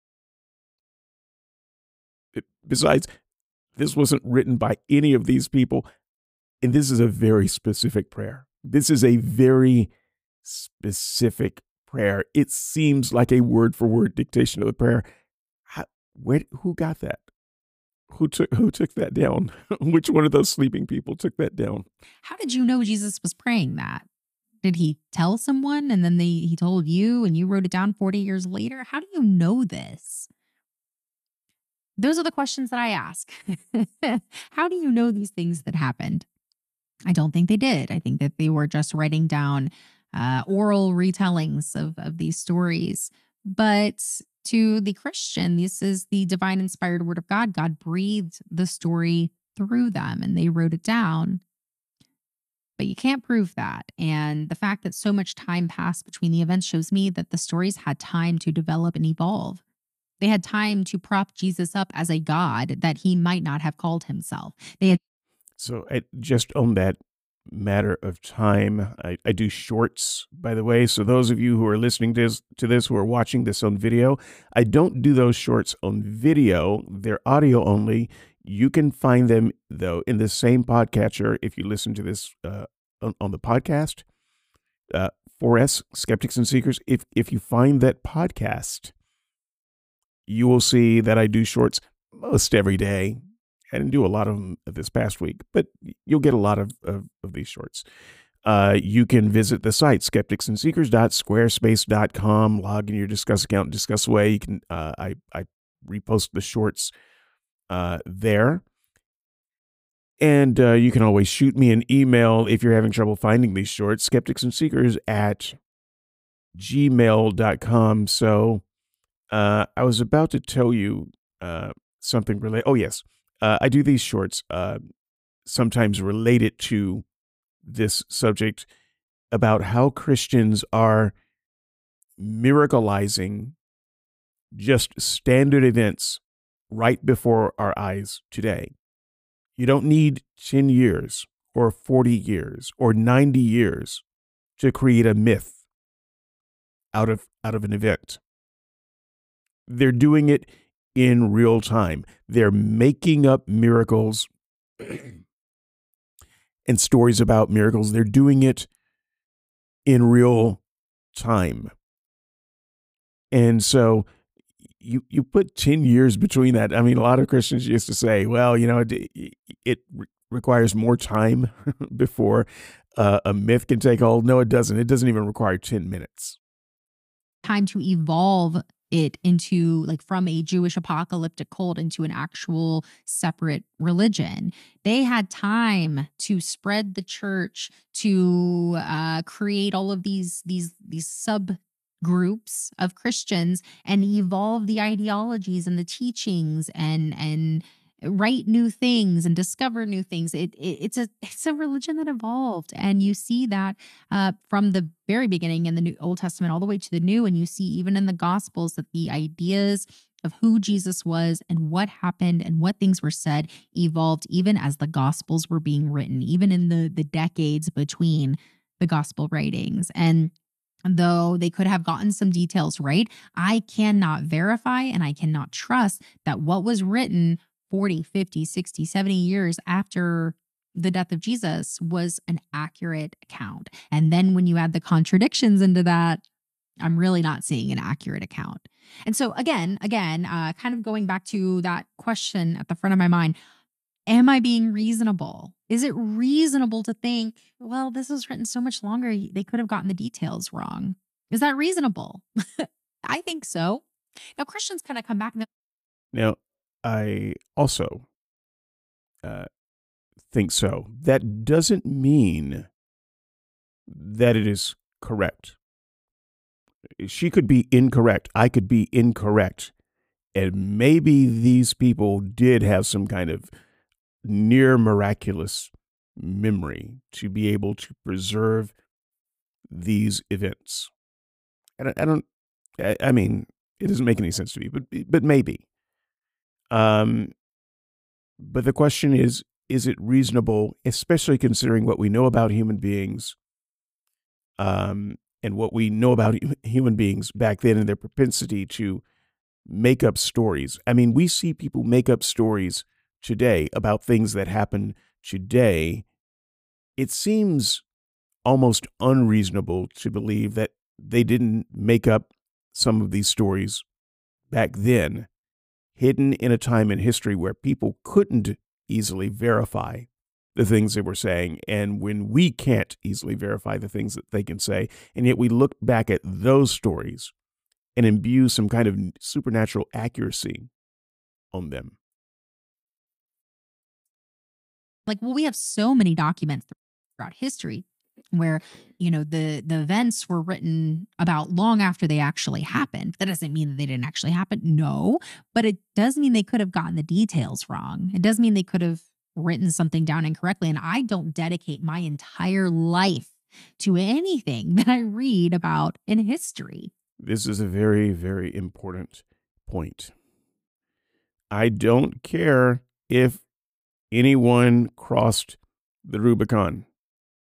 It, besides, this wasn't written by any of these people. And this is a very specific prayer. This is a very specific prayer. It seems like a word for word dictation of the prayer. How, where, who got that? Who took who took that down? Which one of those sleeping people took that down? How did you know Jesus was praying that? Did he tell someone and then they, he told you and you wrote it down forty years later? How do you know this? Those are the questions that I ask. How do you know these things that happened? I don't think they did. I think that they were just writing down uh, oral retellings of, of these stories. But to the Christian, this is the divine inspired word of God. God breathed the story through them and they wrote it down. But you can't prove that. And the fact that so much time passed between the events shows me that the stories had time to develop and evolve. They had time to prop Jesus up as a God that he might not have called himself. They had So I, just on that matter of time. I, I do shorts, by the way. So those of you who are listening to this, to this, who are watching this on video, I don't do those shorts on video. They're audio only. You can find them, though, in the same podcatcher if you listen to this uh, on, on the podcast. Uh, four S, Skeptics and Seekers. If, if you find that podcast, you will see that I do shorts most every day. I didn't do a lot of them this past week, but you'll get a lot of, of, of these shorts. Uh, you can visit the site, skeptics and seekers dot squarespace dot com, log in your Discuss account, Discuss Away. You can, uh, I, I repost the shorts uh, there. And uh, you can always shoot me an email if you're having trouble finding these shorts, skeptics and seekers at gmail dot com. So uh, I was about to tell you uh, something related. Oh, yes. Uh, I do these shorts, uh, sometimes related to this subject, about how Christians are miracleizing just standard events right before our eyes today. You don't need ten years or forty years or ninety years to create a myth out of, out of an event. They're doing it in real time. They're making up miracles and stories about miracles. They're doing it in real time. And so you you put ten years between that. I mean, a lot of Christians used to say, well, you know, it, it re- requires more time before uh, a myth can take hold. No, it doesn't. It doesn't even require ten minutes. Time to evolve it into, like, from a Jewish apocalyptic cult into an actual separate religion. They had time to spread the church, to uh, create all of these these these subgroups of Christians and evolve the ideologies and the teachings and and write new things and discover new things. It, it it's a it's a religion that evolved, and you see that uh, from the very beginning in the New Old Testament all the way to the New, and you see even in the Gospels that the ideas of who Jesus was and what happened and what things were said evolved even as the Gospels were being written, even in the the decades between the Gospel writings. And though they could have gotten some details right, I cannot verify and I cannot trust that what was written forty, fifty, sixty, seventy years after the death of Jesus was an accurate account. And then when you add the contradictions into that, I'm really not seeing an accurate account. And so again, again, uh, kind of going back to that question at the front of my mind, am I being reasonable? Is it reasonable to think, well, this was written so much longer, they could have gotten the details wrong? Is that reasonable? I think so. Now, Christians kind of come back and Now, I also uh, think so. That doesn't mean that it is correct. She could be incorrect. I could be incorrect. And maybe these people did have some kind of near miraculous memory to be able to preserve these events. And I, I don't, I, I mean, it doesn't make any sense to me, but, but maybe. Um, but the question is, is it reasonable, especially considering what we know about human beings, um, and what we know about human beings back then and their propensity to make up stories? I mean, we see people make up stories today about things that happen today. It seems almost unreasonable to believe that they didn't make up some of these stories back then, hidden in a time in history where people couldn't easily verify the things they were saying, and when we can't easily verify the things that they can say, and yet we look back at those stories and imbue some kind of supernatural accuracy on them. like, well, we have so many documents throughout history where, you know, the the events were written about long after they actually happened. That doesn't mean that they didn't actually happen. No, but it does mean they could have gotten the details wrong. It does mean they could have written something down incorrectly. And I don't dedicate my entire life to anything that I read about in history. This is a very, very important point. I don't care if anyone crossed the Rubicon.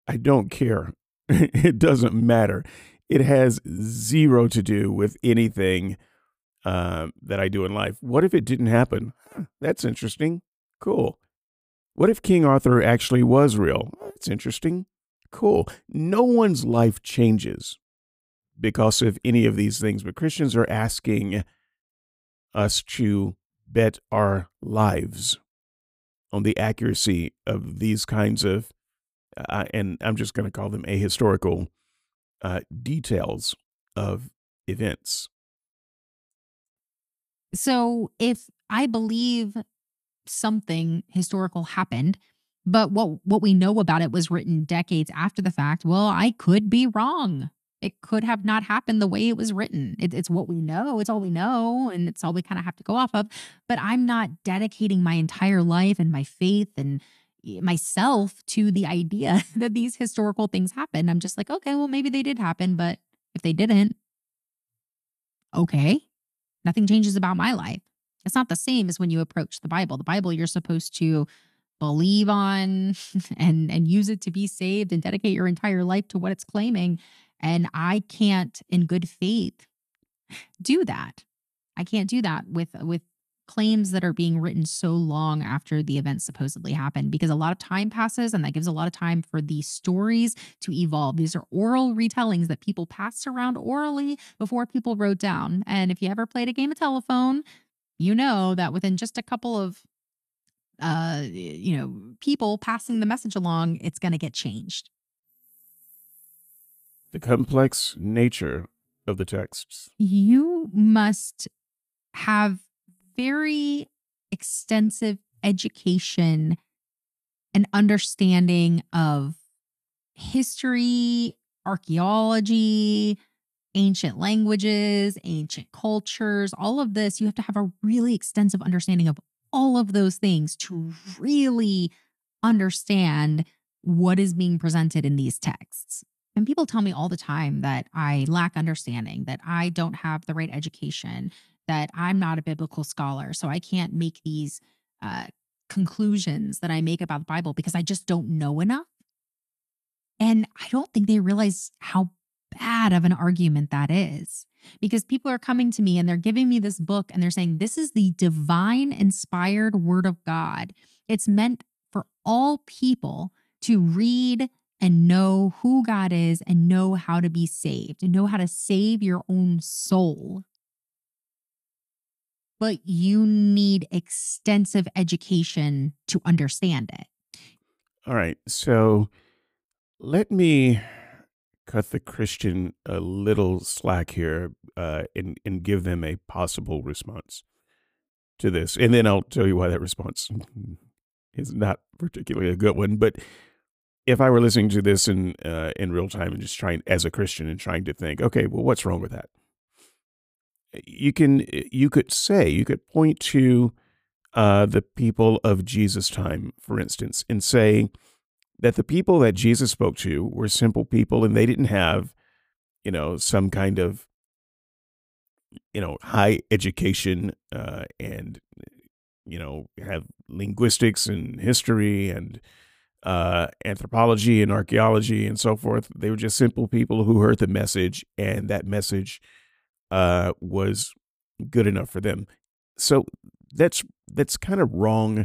I don't care. It doesn't matter. It has zero to do with anything um, that I do in life. What if it didn't happen? Huh, that's interesting. Cool. What if King Arthur actually was real? That's interesting. Cool. No one's life changes because of any of these things, but Christians are asking us to bet our lives on the accuracy of these kinds of, uh, and I'm just going to call them ahistorical uh, details of events. So if I believe something historical happened, but what what we know about it was written decades after the fact, well, I could be wrong. It could have not happened the way it was written. It, it's what we know. It's all we know, and it's all we kind of have to go off of. But I'm not dedicating my entire life and my faith and myself to the idea that these historical things happen. I'm just like, okay, well, maybe they did happen, but if they didn't, okay, nothing changes about my life. It's not the same as when you approach the Bible. The Bible, you're supposed to believe on and and use it to be saved and dedicate your entire life to what it's claiming. And I can't, in good faith, do that. I can't do that with with claims that are being written so long after the event supposedly happened, because a lot of time passes and that gives a lot of time for these stories to evolve. These are oral retellings that people passed around orally before people wrote down. And if you ever played a game of telephone, you know that within just a couple of uh you know people passing the message along, it's going to get changed. The complex nature of the texts. You must have very extensive education and understanding of history, archaeology, ancient languages, ancient cultures, all of this. You have to have a really extensive understanding of all of those things to really understand what is being presented in these texts. And people tell me all the time that I lack understanding, that I don't have the right education, that I'm not a biblical scholar, so I can't make these uh, conclusions that I make about the Bible because I just don't know enough. And I don't think they realize how bad of an argument that is, because people are coming to me and they're giving me this book and they're saying, this is the divine inspired word of God. It's meant for all people to read and know who God is and know how to be saved and know how to save your own soul. But you need extensive education to understand it. All right. So let me cut the Christian a little slack here uh, and, and give them a possible response to this. And then I'll tell you why that response is not particularly a good one. But if I were listening to this in uh, in real time and just trying, as a Christian, and trying to think, okay, well, what's wrong with that? You can, you could say, you could point to uh, the people of Jesus' time, for instance, and say that the people that Jesus spoke to were simple people and they didn't have, you know, some kind of, you know, high education uh, and, you know, have linguistics and history and uh, anthropology and archaeology and so forth. They were just simple people who heard the message, and that message uh, was good enough for them. So that's that's kind of wrong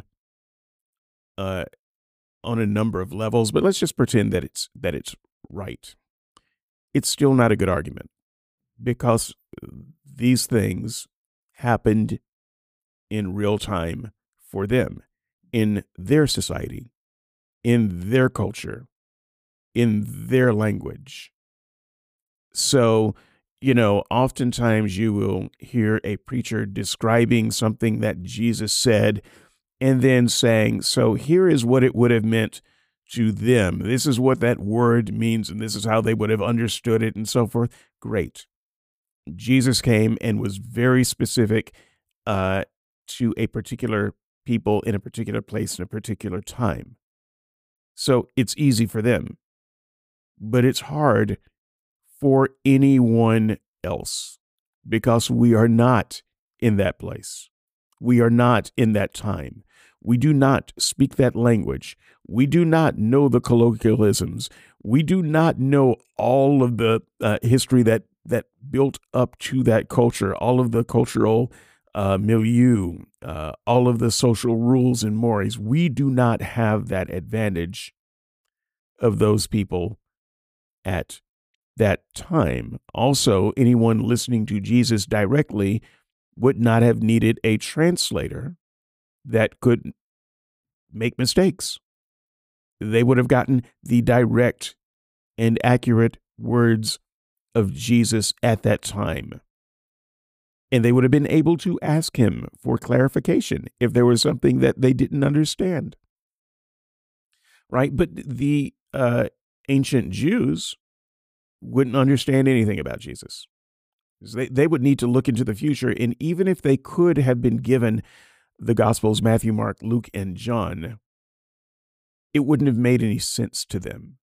uh, on a number of levels, but let's just pretend that it's that it's right. It's still not a good argument, because these things happened in real time for them, in their society, in their culture, in their language. So, you know, oftentimes you will hear a preacher describing something that Jesus said and then saying, so here is what it would have meant to them. This is what that word means, and this is how they would have understood it, and so forth. Great. Jesus came and was very specific uh, to a particular people in a particular place in a particular time. So it's easy for them, but it's hard for anyone else, because we are not in that place. We are not in that time. We do not speak that language. We do not know the colloquialisms. We do not know all of the uh, history that that built up to that culture, all of the cultural uh, milieu, uh, all of the social rules and mores. We do not have that advantage of those people at that time. Also, anyone listening to Jesus directly would not have needed a translator that could make mistakes. They would have gotten the direct and accurate words of Jesus at that time. And they would have been able to ask him for clarification if there was something that they didn't understand. Right? But the uh, ancient Jews wouldn't understand anything about Jesus. They, they would need to look into the future. And even if they could have been given the Gospels, Matthew, Mark, Luke, and John, it wouldn't have made any sense to them.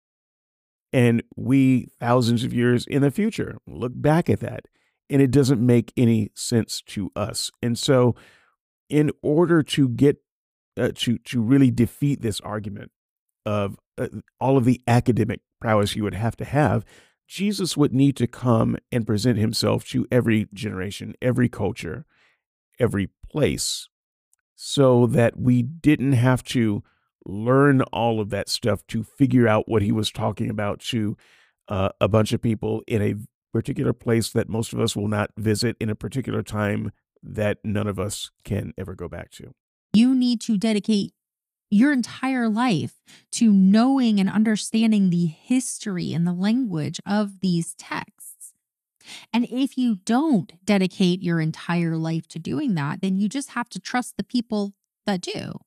And we, thousands of years in the future, look back at that, and it doesn't make any sense to us. And so in order to get, uh, to, to really defeat this argument of uh, all of the academic prowess you would have to have, Jesus would need to come and present himself to every generation, every culture, every place, so that we didn't have to learn all of that stuff to figure out what he was talking about to uh, a bunch of people in a particular place that most of us will not visit, in a particular time that none of us can ever go back to. You need to dedicate your entire life to knowing and understanding the history and the language of these texts. And if you don't dedicate your entire life to doing that, then you just have to trust the people that do.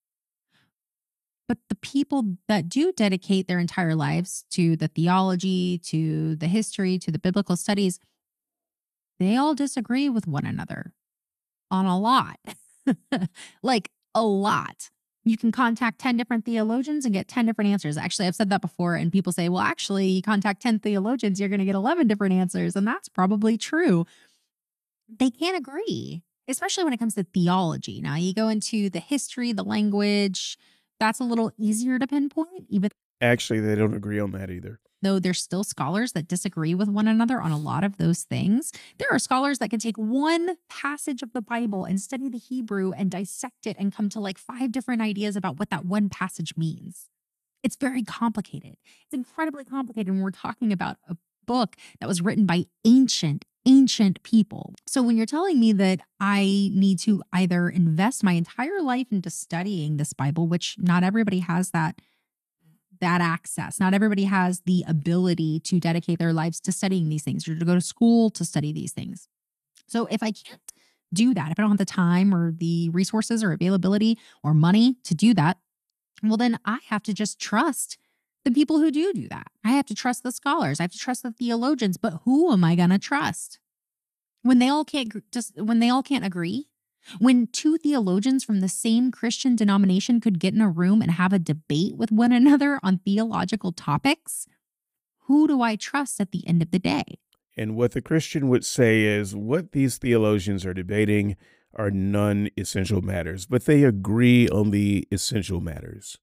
But the people that do dedicate their entire lives to the theology, to the history, to the biblical studies, they all disagree with one another on a lot. Like a lot. You can contact ten different theologians and get ten different answers. Actually, I've said that before, and people say, well, actually, you contact ten theologians, you're going to get eleven different answers. And that's probably true. They can't agree, especially when it comes to theology. Now, you go into the history, the language, that's a little easier to pinpoint, even Actually, they don't agree on that either. though there's still scholars that disagree with one another on a lot of those things. There are scholars that can take one passage of the Bible and study the Hebrew and dissect it and come to like five different ideas about what that one passage means. It's very complicated. It's incredibly complicated when we're talking about a book that was written by ancient, ancient people. So when you're telling me that I need to either invest my entire life into studying this Bible, which not everybody has that that access. Not everybody has the ability to dedicate their lives to studying these things or to go to school to study these things. So if I can't do that, if I don't have the time or the resources or availability or money to do that, well, then I have to just trust the people who do do that. I have to trust the scholars. I have to trust the theologians. But who am I going to trust when they all can't just when they all can't agree? When two theologians from the same Christian denomination could get in a room and have a debate with one another on theological topics, who do I trust at the end of the day? And what the Christian would say is what these theologians are debating are non-essential matters, but they agree on the essential matters.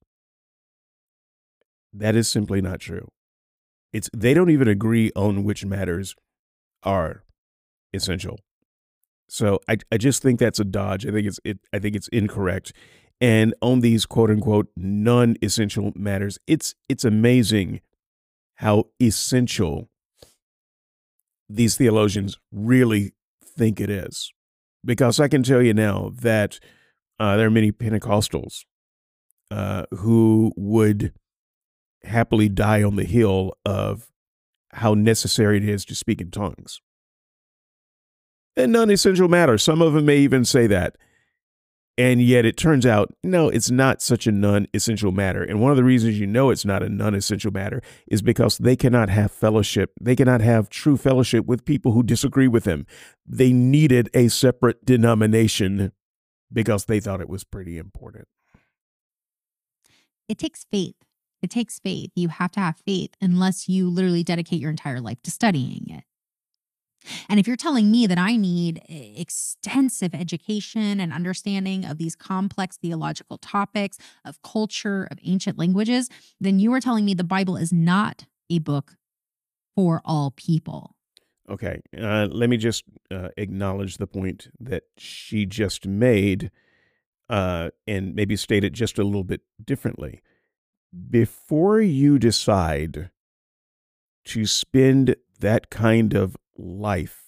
That is simply not true. It's they don't even agree on which matters are essential. So I, I just think that's a dodge. I think it's it. I think it's incorrect. And on these quote unquote non-essential matters, it's it's amazing how essential these theologians really think it is. Because I can tell you now that uh, there are many Pentecostals uh, who would happily die on the hill of how necessary it is to speak in tongues. A non-essential matter. Some of them may even say that. And yet it turns out, no, it's not such a non-essential matter. And one of the reasons you know it's not a non-essential matter is because they cannot have fellowship. They cannot have true fellowship with people who disagree with them. They needed a separate denomination because they thought it was pretty important. It takes faith. It takes faith. You have to have faith unless you literally dedicate your entire life to studying it. And if you're telling me that I need e- extensive education and understanding of these complex theological topics, of culture, of ancient languages, then you are telling me the Bible is not a book for all people. Okay, uh, let me just uh, acknowledge the point that she just made, uh, and maybe state it just a little bit differently. Before you decide to spend that kind of life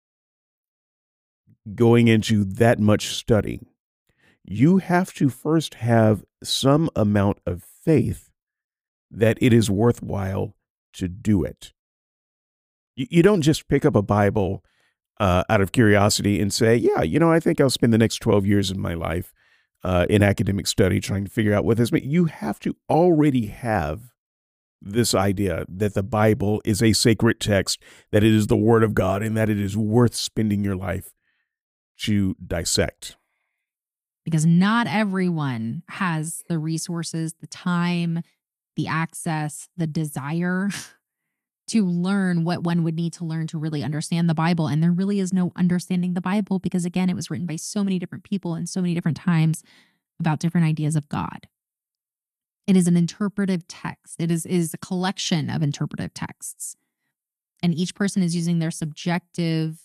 going into that much study, you have to first have some amount of faith that it is worthwhile to do it. You, you don't just pick up a Bible uh, out of curiosity and say, yeah, you know, I think I'll spend the next twelve years of my life uh, in academic study trying to figure out what this means. You have to already have this idea that the Bible is a sacred text, that it is the Word of God, and that it is worth spending your life to dissect. Because not everyone has the resources, the time, the access, the desire to learn what one would need to learn to really understand the Bible. And there really is no understanding the Bible because, again, it was written by so many different people in so many different times about different ideas of God. It is an interpretive text. It is, is a collection of interpretive texts. And each person is using their subjective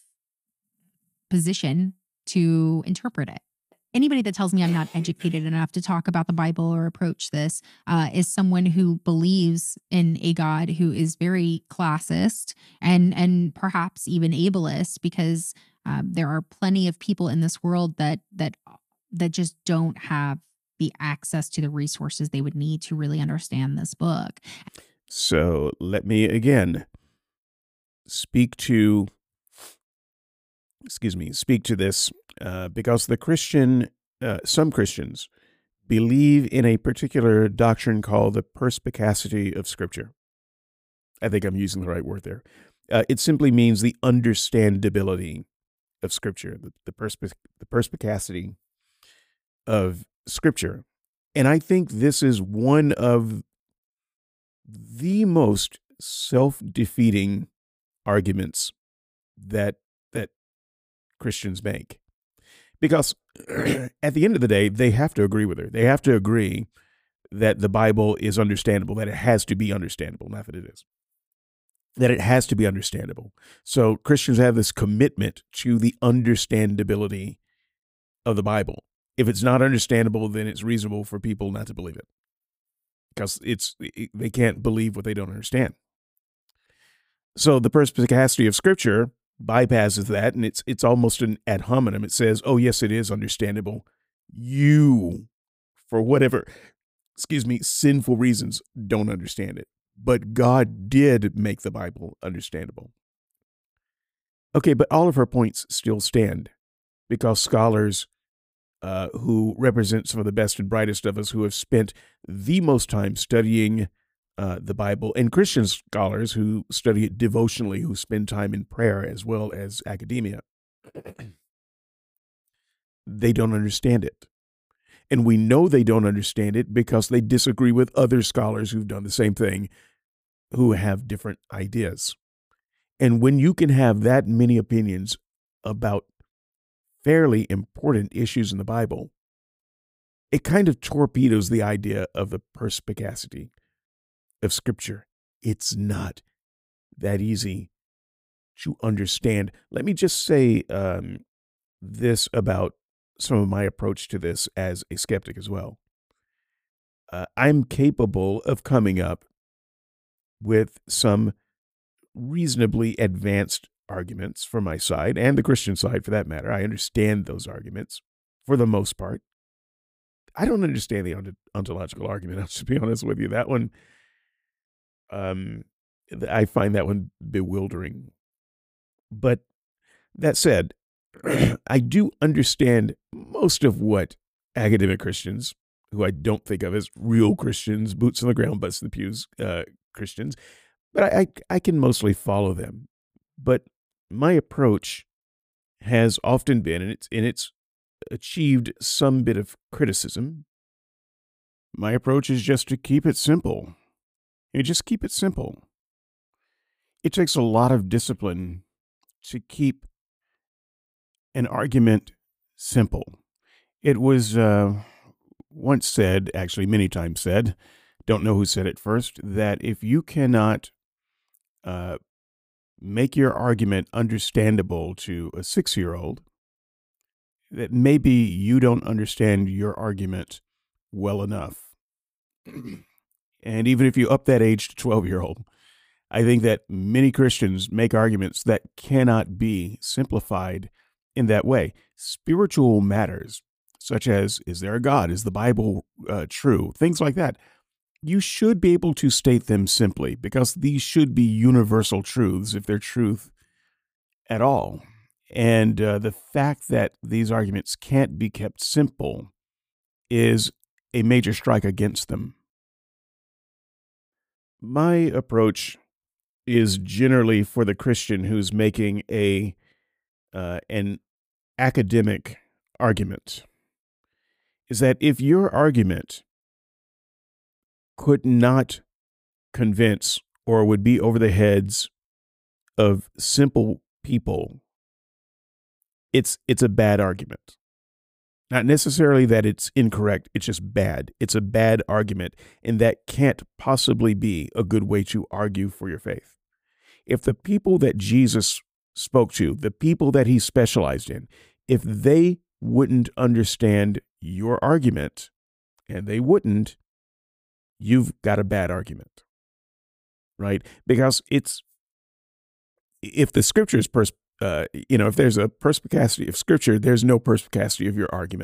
position to interpret it. Anybody that tells me I'm not educated enough to talk about the Bible or approach this uh, is someone who believes in a God who is very classist and and perhaps even ableist, because um, there are plenty of people in this world that that that just don't have the access to the resources they would need to really understand this book. So let me again speak to, excuse me, speak to this uh, because the Christian, uh, some Christians believe in a particular doctrine called the perspicacity of Scripture. I think I'm using the right word there. Uh, it simply means the understandability of Scripture, the, the, persp- the perspicacity of Scripture. And I think this is one of the most self-defeating arguments that that Christians make. Because at the end of the day, they have to agree with her. They have to agree that the Bible is understandable, that it has to be understandable, not that it is. That it has to be understandable. So Christians have this commitment to the understandability of the Bible. If it's not understandable, then it's reasonable for people not to believe it. Because it's they can't believe what they don't understand. So the perspicacity of Scripture bypasses that, and it's it's almost an ad hominem. It says, oh, yes, it is understandable. You, for whatever, excuse me, sinful reasons, don't understand it. But God did make the Bible understandable. Okay, but all of her points still stand because scholars uh, who represent some of the best and brightest of us who have spent the most time studying uh, the Bible, and Christian scholars who study it devotionally, who spend time in prayer as well as academia, they don't understand it. And we know they don't understand it because they disagree with other scholars who've done the same thing, who have different ideas. And when you can have that many opinions about fairly important issues in the Bible, it kind of torpedoes the idea of the perspicacity of Scripture. It's not that easy to understand. Let me just say um, this about some of my approach to this as a skeptic as well. Uh, I'm capable of coming up with some reasonably advanced arguments for my side and the Christian side for that matter. I understand those arguments for the most part. I don't understand the ont- ontological argument, I'll just be honest with you. That one, um, I find that one bewildering. But that said, I do understand most of what academic Christians, who I don't think of as real Christians, boots on the ground, butts in the pews uh, Christians, but I, I, I can mostly follow them. But my approach has often been, and it's, and it's achieved some bit of criticism, my approach is just to keep it simple. You just keep it simple. It takes a lot of discipline to keep an argument simple. It was uh, once said, actually many times said, don't know who said it first, that if you cannot uh, make your argument understandable to a six-year-old, that maybe you don't understand your argument well enough. And even if you up that age to twelve-year-old, I think that many Christians make arguments that cannot be simplified in that way. Spiritual matters, such as, is there a God? Is the Bible uh, true? Things like that. You should be able to state them simply, because these should be universal truths if they're truth at all. And uh, the fact that these arguments can't be kept simple is a major strike against them. My approach is generally for the Christian who's making a uh, an academic argument, is that if your argument could not convince or would be over the heads of simple people, it's it's a bad argument. Not necessarily that it's incorrect, it's just bad. It's a bad argument, and that can't possibly be a good way to argue for your faith. If the people that Jesus spoke to, the people that he specialized in, if they wouldn't understand your argument, and they wouldn't, you've got a bad argument, right? Because it's, if the scriptures, pers- uh, you know, if there's a perspicacity of scripture, there's no perspicacity of your argument.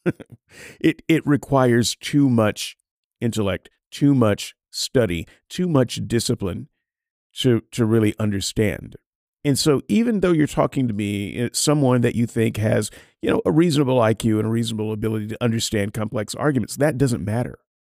it it requires too much intellect, too much study, too much discipline to to really understand. And so even though you're talking to me, someone that you think has, you know, a reasonable I Q and a reasonable ability to understand complex arguments, that doesn't matter.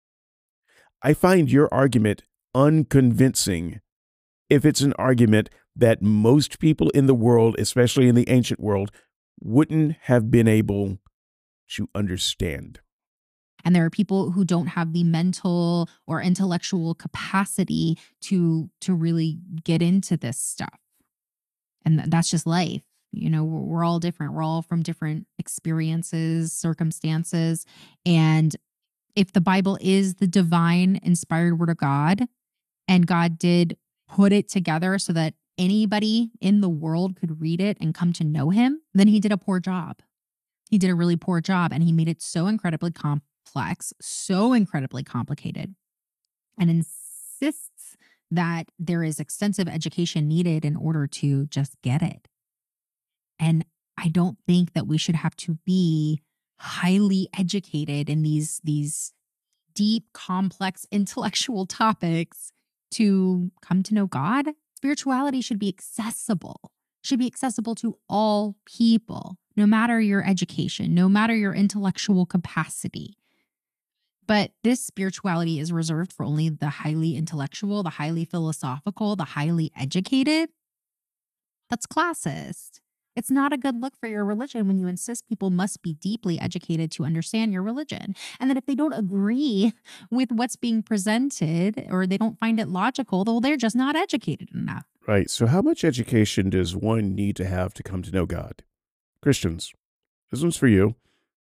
I find your argument unconvincing if it's an argument that most people in the world, especially in the ancient world, wouldn't have been able to understand. And there are people who don't have the mental or intellectual capacity to to really get into this stuff. And th- that's just life. You know, we're, we're all different. We're all from different experiences, circumstances. And if the Bible is the divine, inspired word of God, and God did put it together so that anybody in the world could read it and come to know him, then he did a poor job. He did a really poor job, and he made it so incredibly complex, so incredibly complicated, and insists that there is extensive education needed in order to just get it. And I don't think that we should have to be highly educated in these, these deep, complex intellectual topics to come to know God. Spirituality should be accessible, should be accessible to all people, no matter your education, no matter your intellectual capacity. But this spirituality is reserved for only the highly intellectual, the highly philosophical, the highly educated. That's classist. It's not a good look for your religion when you insist people must be deeply educated to understand your religion. And that if they don't agree with what's being presented or they don't find it logical, well, they're just not educated enough. Right. So how much education does one need to have to come to know God? Christians, this one's for you.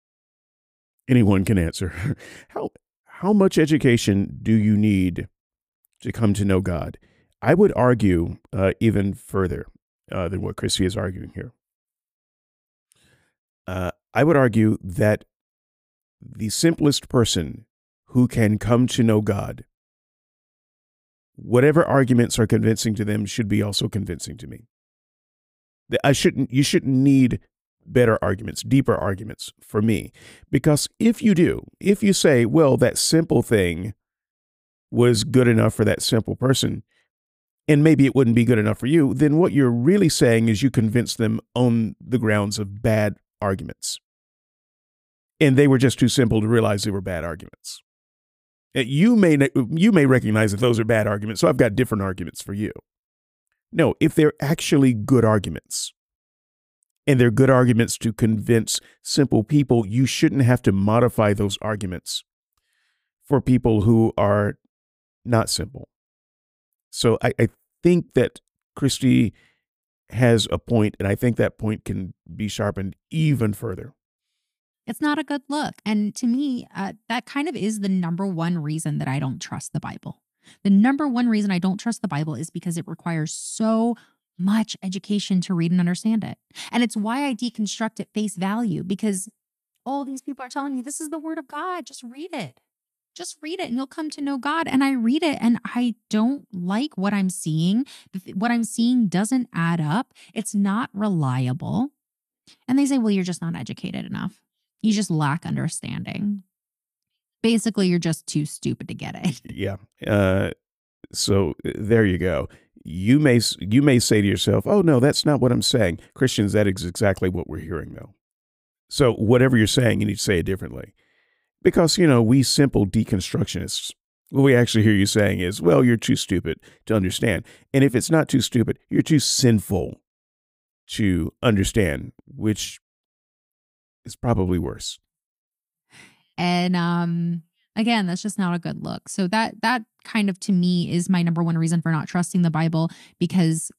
Anyone can answer. How how much education do you need to come to know God? I would argue uh, even further uh, than what Christy is arguing here. Uh, I would argue that the simplest person who can come to know God, whatever arguments are convincing to them should be also convincing to me. I shouldn't. You shouldn't need better arguments, deeper arguments for me. Because if you do, if you say, well, that simple thing was good enough for that simple person, and maybe it wouldn't be good enough for you, then what you're really saying is you convinced them on the grounds of bad arguments. And they were just too simple to realize they were bad arguments. You may, you may recognize that those are bad arguments, so I've got different arguments for you. No, if they're actually good arguments, and they're good arguments to convince simple people, you shouldn't have to modify those arguments for people who are not simple. So I, I think that Christy has a point, and I think that point can be sharpened even further. It's not a good look. And to me, uh, that kind of is the number one reason that I don't trust the Bible. The number one reason I don't trust the Bible is because it requires so much education to read and understand it. And it's why I deconstruct at face value, because all these people are telling you this is the word of God. Just read it. Just read it and you'll come to know God. And I read it and I don't like what I'm seeing. What I'm seeing doesn't add up. It's not reliable. And they say, well, you're just not educated enough. You just lack understanding. Basically, you're just too stupid to get it. Yeah. Uh, so uh, there you go. You may s- you may say to yourself, "Oh no, that's not what I'm saying." Christians, that is exactly what we're hearing, though. So whatever you're saying, you need to say it differently, because you know we simple deconstructionists, what we actually hear you saying is, "Well, you're too stupid to understand," and if it's not too stupid, you're too sinful to understand, which is probably worse. And um again, that's just not a good look. So that that kind of to me is my number one reason for not trusting the Bible, because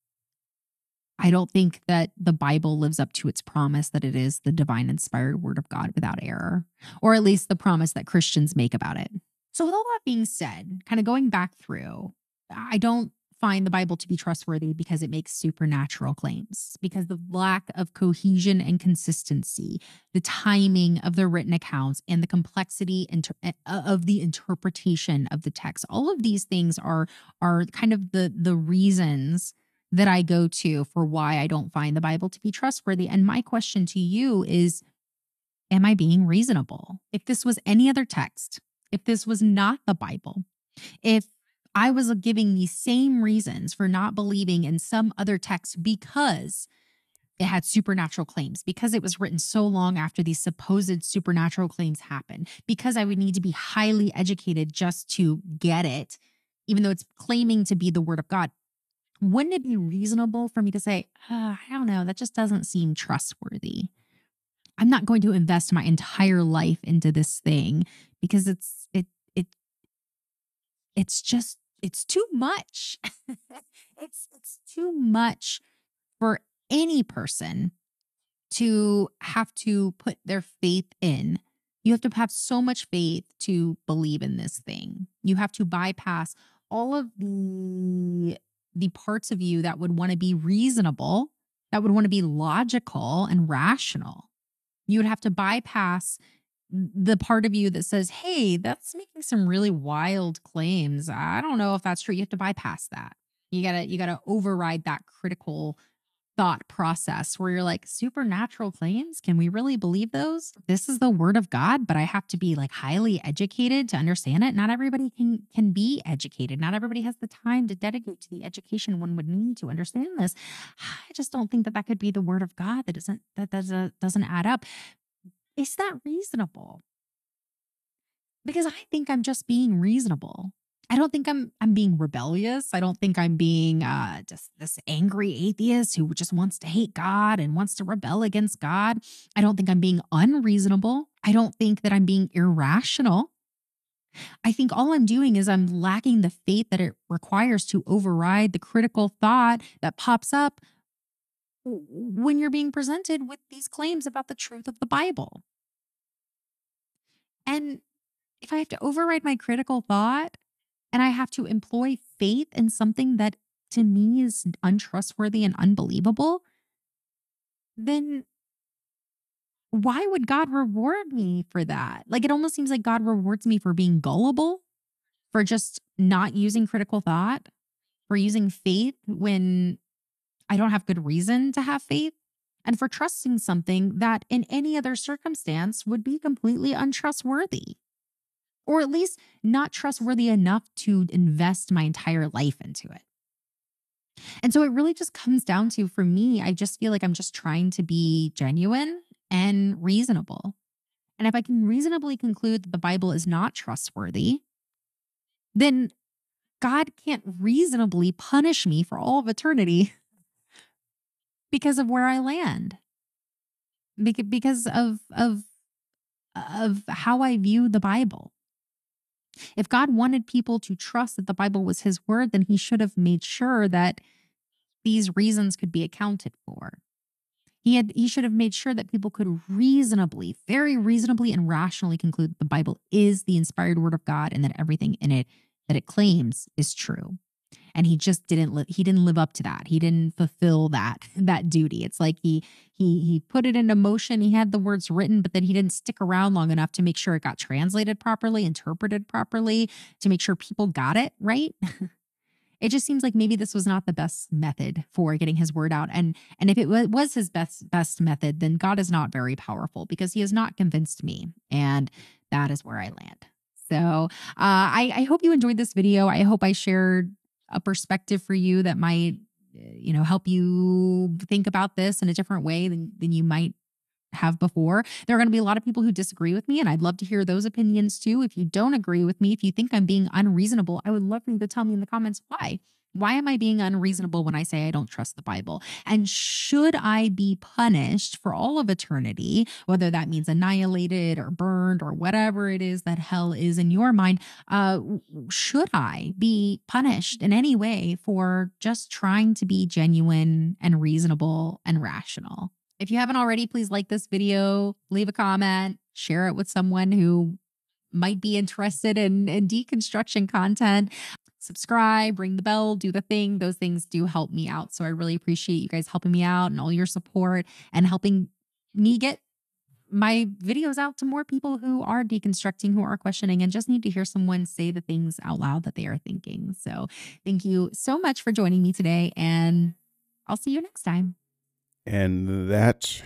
I don't think that the Bible lives up to its promise that it is the divine inspired word of God without error, or at least the promise that Christians make about it. So, with all that being said, kind of going back through, I don't find the Bible to be trustworthy because it makes supernatural claims, because the lack of cohesion and consistency, the timing of the written accounts, and the complexity inter- uh, of the interpretation of the text. All of these things are are kind of the the reasons that I go to for why I don't find the Bible to be trustworthy. And my question to you is, am I being reasonable? If this was any other text, if this was not the Bible, if I was giving the same reasons for not believing in some other text because it had supernatural claims, because it was written so long after these supposed supernatural claims happened, because I would need to be highly educated just to get it, even though it's claiming to be the word of God, wouldn't it be reasonable for me to say, uh, I don't know, that just doesn't seem trustworthy? I'm not going to invest my entire life into this thing because it's it it it's just it's too much. it's it's too much for any person to have to put their faith in. You have to have so much faith to believe in this thing. You have to bypass all of the the parts of you that would want to be reasonable, that would want to be logical and rational. You would have to bypass the part of you that says, "Hey, that's making some really wild claims. I don't know if that's true." You have to bypass that. You got to you got to override that critical thought process where you're like, supernatural claims, can we really believe those? This is the word of God, but I have to be like highly educated to understand it. Not everybody can can be educated. Not everybody has the time to dedicate to the education one would need to understand this. I just don't think that that could be the word of God. That doesn't that doesn't doesn't add up. Is that reasonable? Because I think I'm just being reasonable. I don't think I'm I'm being rebellious. I don't think I'm being uh, just this angry atheist who just wants to hate God and wants to rebel against God. I don't think I'm being unreasonable. I don't think that I'm being irrational. I think all I'm doing is I'm lacking the faith that it requires to override the critical thought that pops up w- when you're being presented with these claims about the truth of the Bible. And if I have to override my critical thought and I have to employ faith in something that to me is untrustworthy and unbelievable, then why would God reward me for that? Like, it almost seems like God rewards me for being gullible, for just not using critical thought, for using faith when I don't have good reason to have faith, and for trusting something that in any other circumstance would be completely untrustworthy, or at least not trustworthy enough to invest my entire life into it. And so it really just comes down to, for me, I just feel like I'm just trying to be genuine and reasonable. And if I can reasonably conclude that the Bible is not trustworthy, then God can't reasonably punish me for all of eternity because of where I land, beca- because of of of how I view the Bible. If God wanted people to trust that the Bible was his word, then he should have made sure that these reasons could be accounted for. He had he should have made sure that people could reasonably, very reasonably and rationally conclude that the Bible is the inspired word of God and that everything in it that it claims is true. And he just didn't live he didn't live up to that. He didn't fulfill that that duty. It's like he he he put it into motion. He had the words written, but then he didn't stick around long enough to make sure it got translated properly, interpreted properly, to make sure people got it right. It just seems like maybe this was not the best method for getting his word out. And and if it wa- was his best best method, then God is not very powerful because he has not convinced me. And that is where I land. So uh, I, I hope you enjoyed this video. I hope I shared a perspective for you that might, uh, you know, help you think about this in a different way than, than you might have before. There are going to be a lot of people who disagree with me, and I'd love to hear those opinions too. If you don't agree with me, if you think I'm being unreasonable, I would love for you to tell me in the comments why. Why am I being unreasonable when I say I don't trust the Bible? And should I be punished for all of eternity, whether that means annihilated or burned or whatever it is that hell is in your mind? Uh, should I be punished in any way for just trying to be genuine and reasonable and rational? If you haven't already, please like this video, leave a comment, share it with someone who might be interested in, in deconstruction content. Subscribe, ring the bell, do the thing. Those things do help me out. So I really appreciate you guys helping me out and all your support and helping me get my videos out to more people who are deconstructing, who are questioning, and just need to hear someone say the things out loud that they are thinking. So thank you so much for joining me today, and I'll see you next time. And that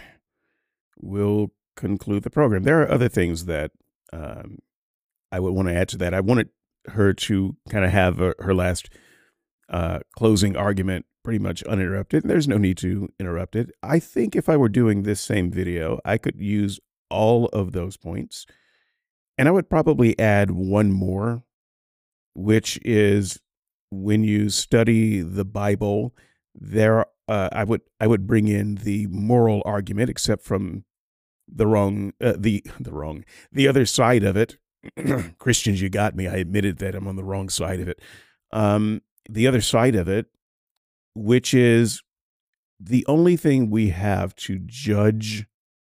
will conclude the program. There are other things that um, I would want to add to that. I wanted her to kind of have a, her last uh, closing argument pretty much uninterrupted. There's no need to interrupt it. I think if I were doing this same video, I could use all of those points, and I would probably add one more, which is when you study the Bible, there uh, I would I would bring in the moral argument, except from the wrong uh, the the wrong the other side of it. Christians, you got me. I admitted that I'm on the wrong side of it. Um, the other side of it, which is the only thing we have to judge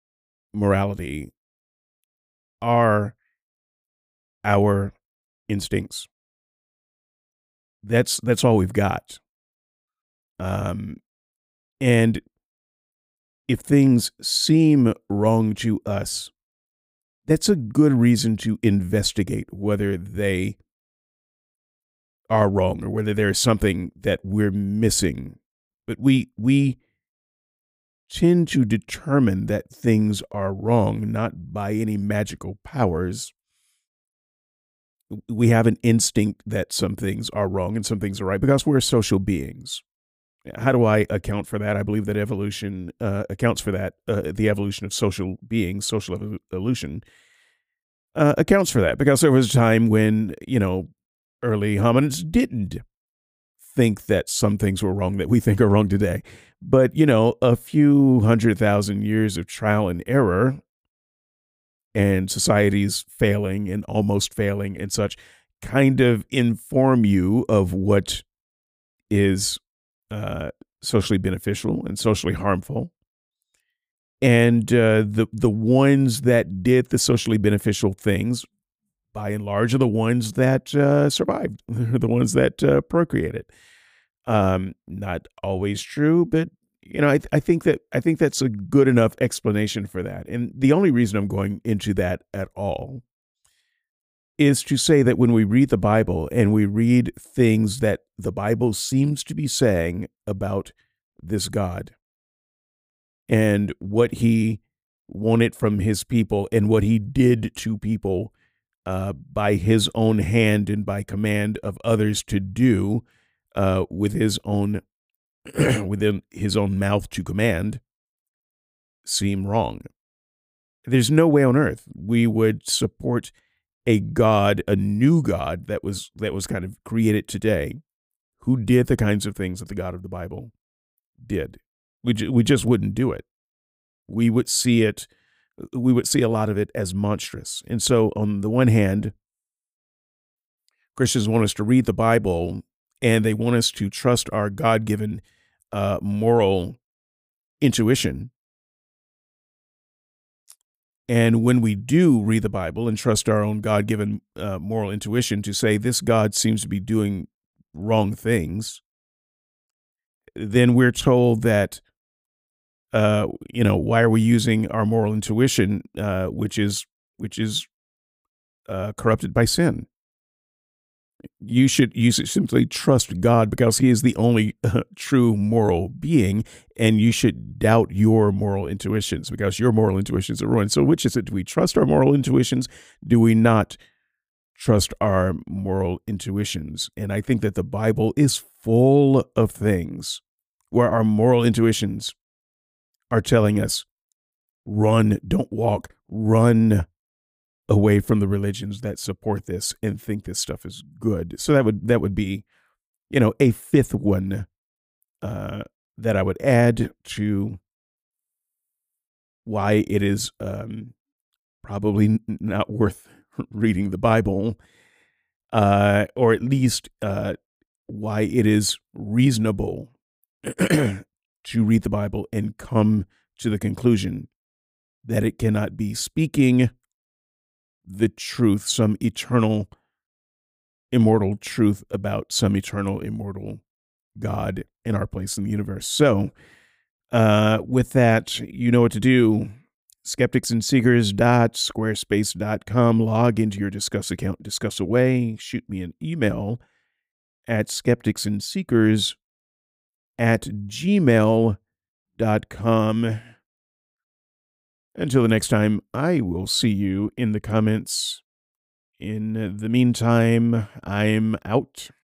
morality are our instincts. That's that's all we've got. Um, and if things seem wrong to us, that's a good reason to investigate whether they are wrong or whether there's something that we're missing. But we we tend to determine that things are wrong, not by any magical powers. We have an instinct that some things are wrong and some things are right because we're social beings. How do I account for that? I believe that evolution uh, accounts for that. Uh, the evolution of social beings, social evolution, uh, accounts for that because there was a time when, you know, early hominids didn't think that some things were wrong that we think are wrong today. But, you know, a few hundred thousand years of trial and error and societies failing and almost failing and such kind of inform you of what is uh, socially beneficial and socially harmful. And uh, the the ones that did the socially beneficial things, by and large, are the ones that uh, survived, the ones that uh, procreated. Um, not always true, but you know, I, I think that I think that's a good enough explanation for that. And the only reason I'm going into that at all is to say that when we read the Bible and we read things that the Bible seems to be saying about this God and what he wanted from his people and what he did to people uh, by his own hand and by command of others to do uh, with his own within his own mouth to command, seem wrong. There's no way on earth we would support a God, a new God that was that was kind of created today, who did the kinds of things that the God of the Bible did. We ju- we just wouldn't do it. We would see it. We would see a lot of it as monstrous. And so, on the one hand, Christians want us to read the Bible, and they want us to trust our God-given uh, moral intuition. And when we do read the Bible and trust our own God-given uh, moral intuition to say this God seems to be doing wrong things, then we're told that, uh, you know, why are we using our moral intuition, uh, which is which is uh, corrupted by sin? You should you should simply trust God because He is the only uh, true moral being, and you should doubt your moral intuitions because your moral intuitions are ruined. So, which is it? Do we trust our moral intuitions? Do we not trust our moral intuitions? And I think that the Bible is full of things where our moral intuitions are telling us, run, don't walk, run away from the religions that support this and think this stuff is good. So that would that would be, you know, a fifth one uh, that I would add to why it is um, probably not worth reading the Bible, uh, or at least uh, why it is reasonable to read the Bible and come to the conclusion that it cannot be speaking the truth, some eternal, immortal truth about some eternal, immortal God in our place in the universe. So, uh, with that, you know what to do. skeptics and seekers dot squarespace dot com. Log into your Discuss account, discuss away. Shoot me an email at skeptics and seekers at gmail dot com. Until the next time, I will see you in the comments. In the meantime, I'm out.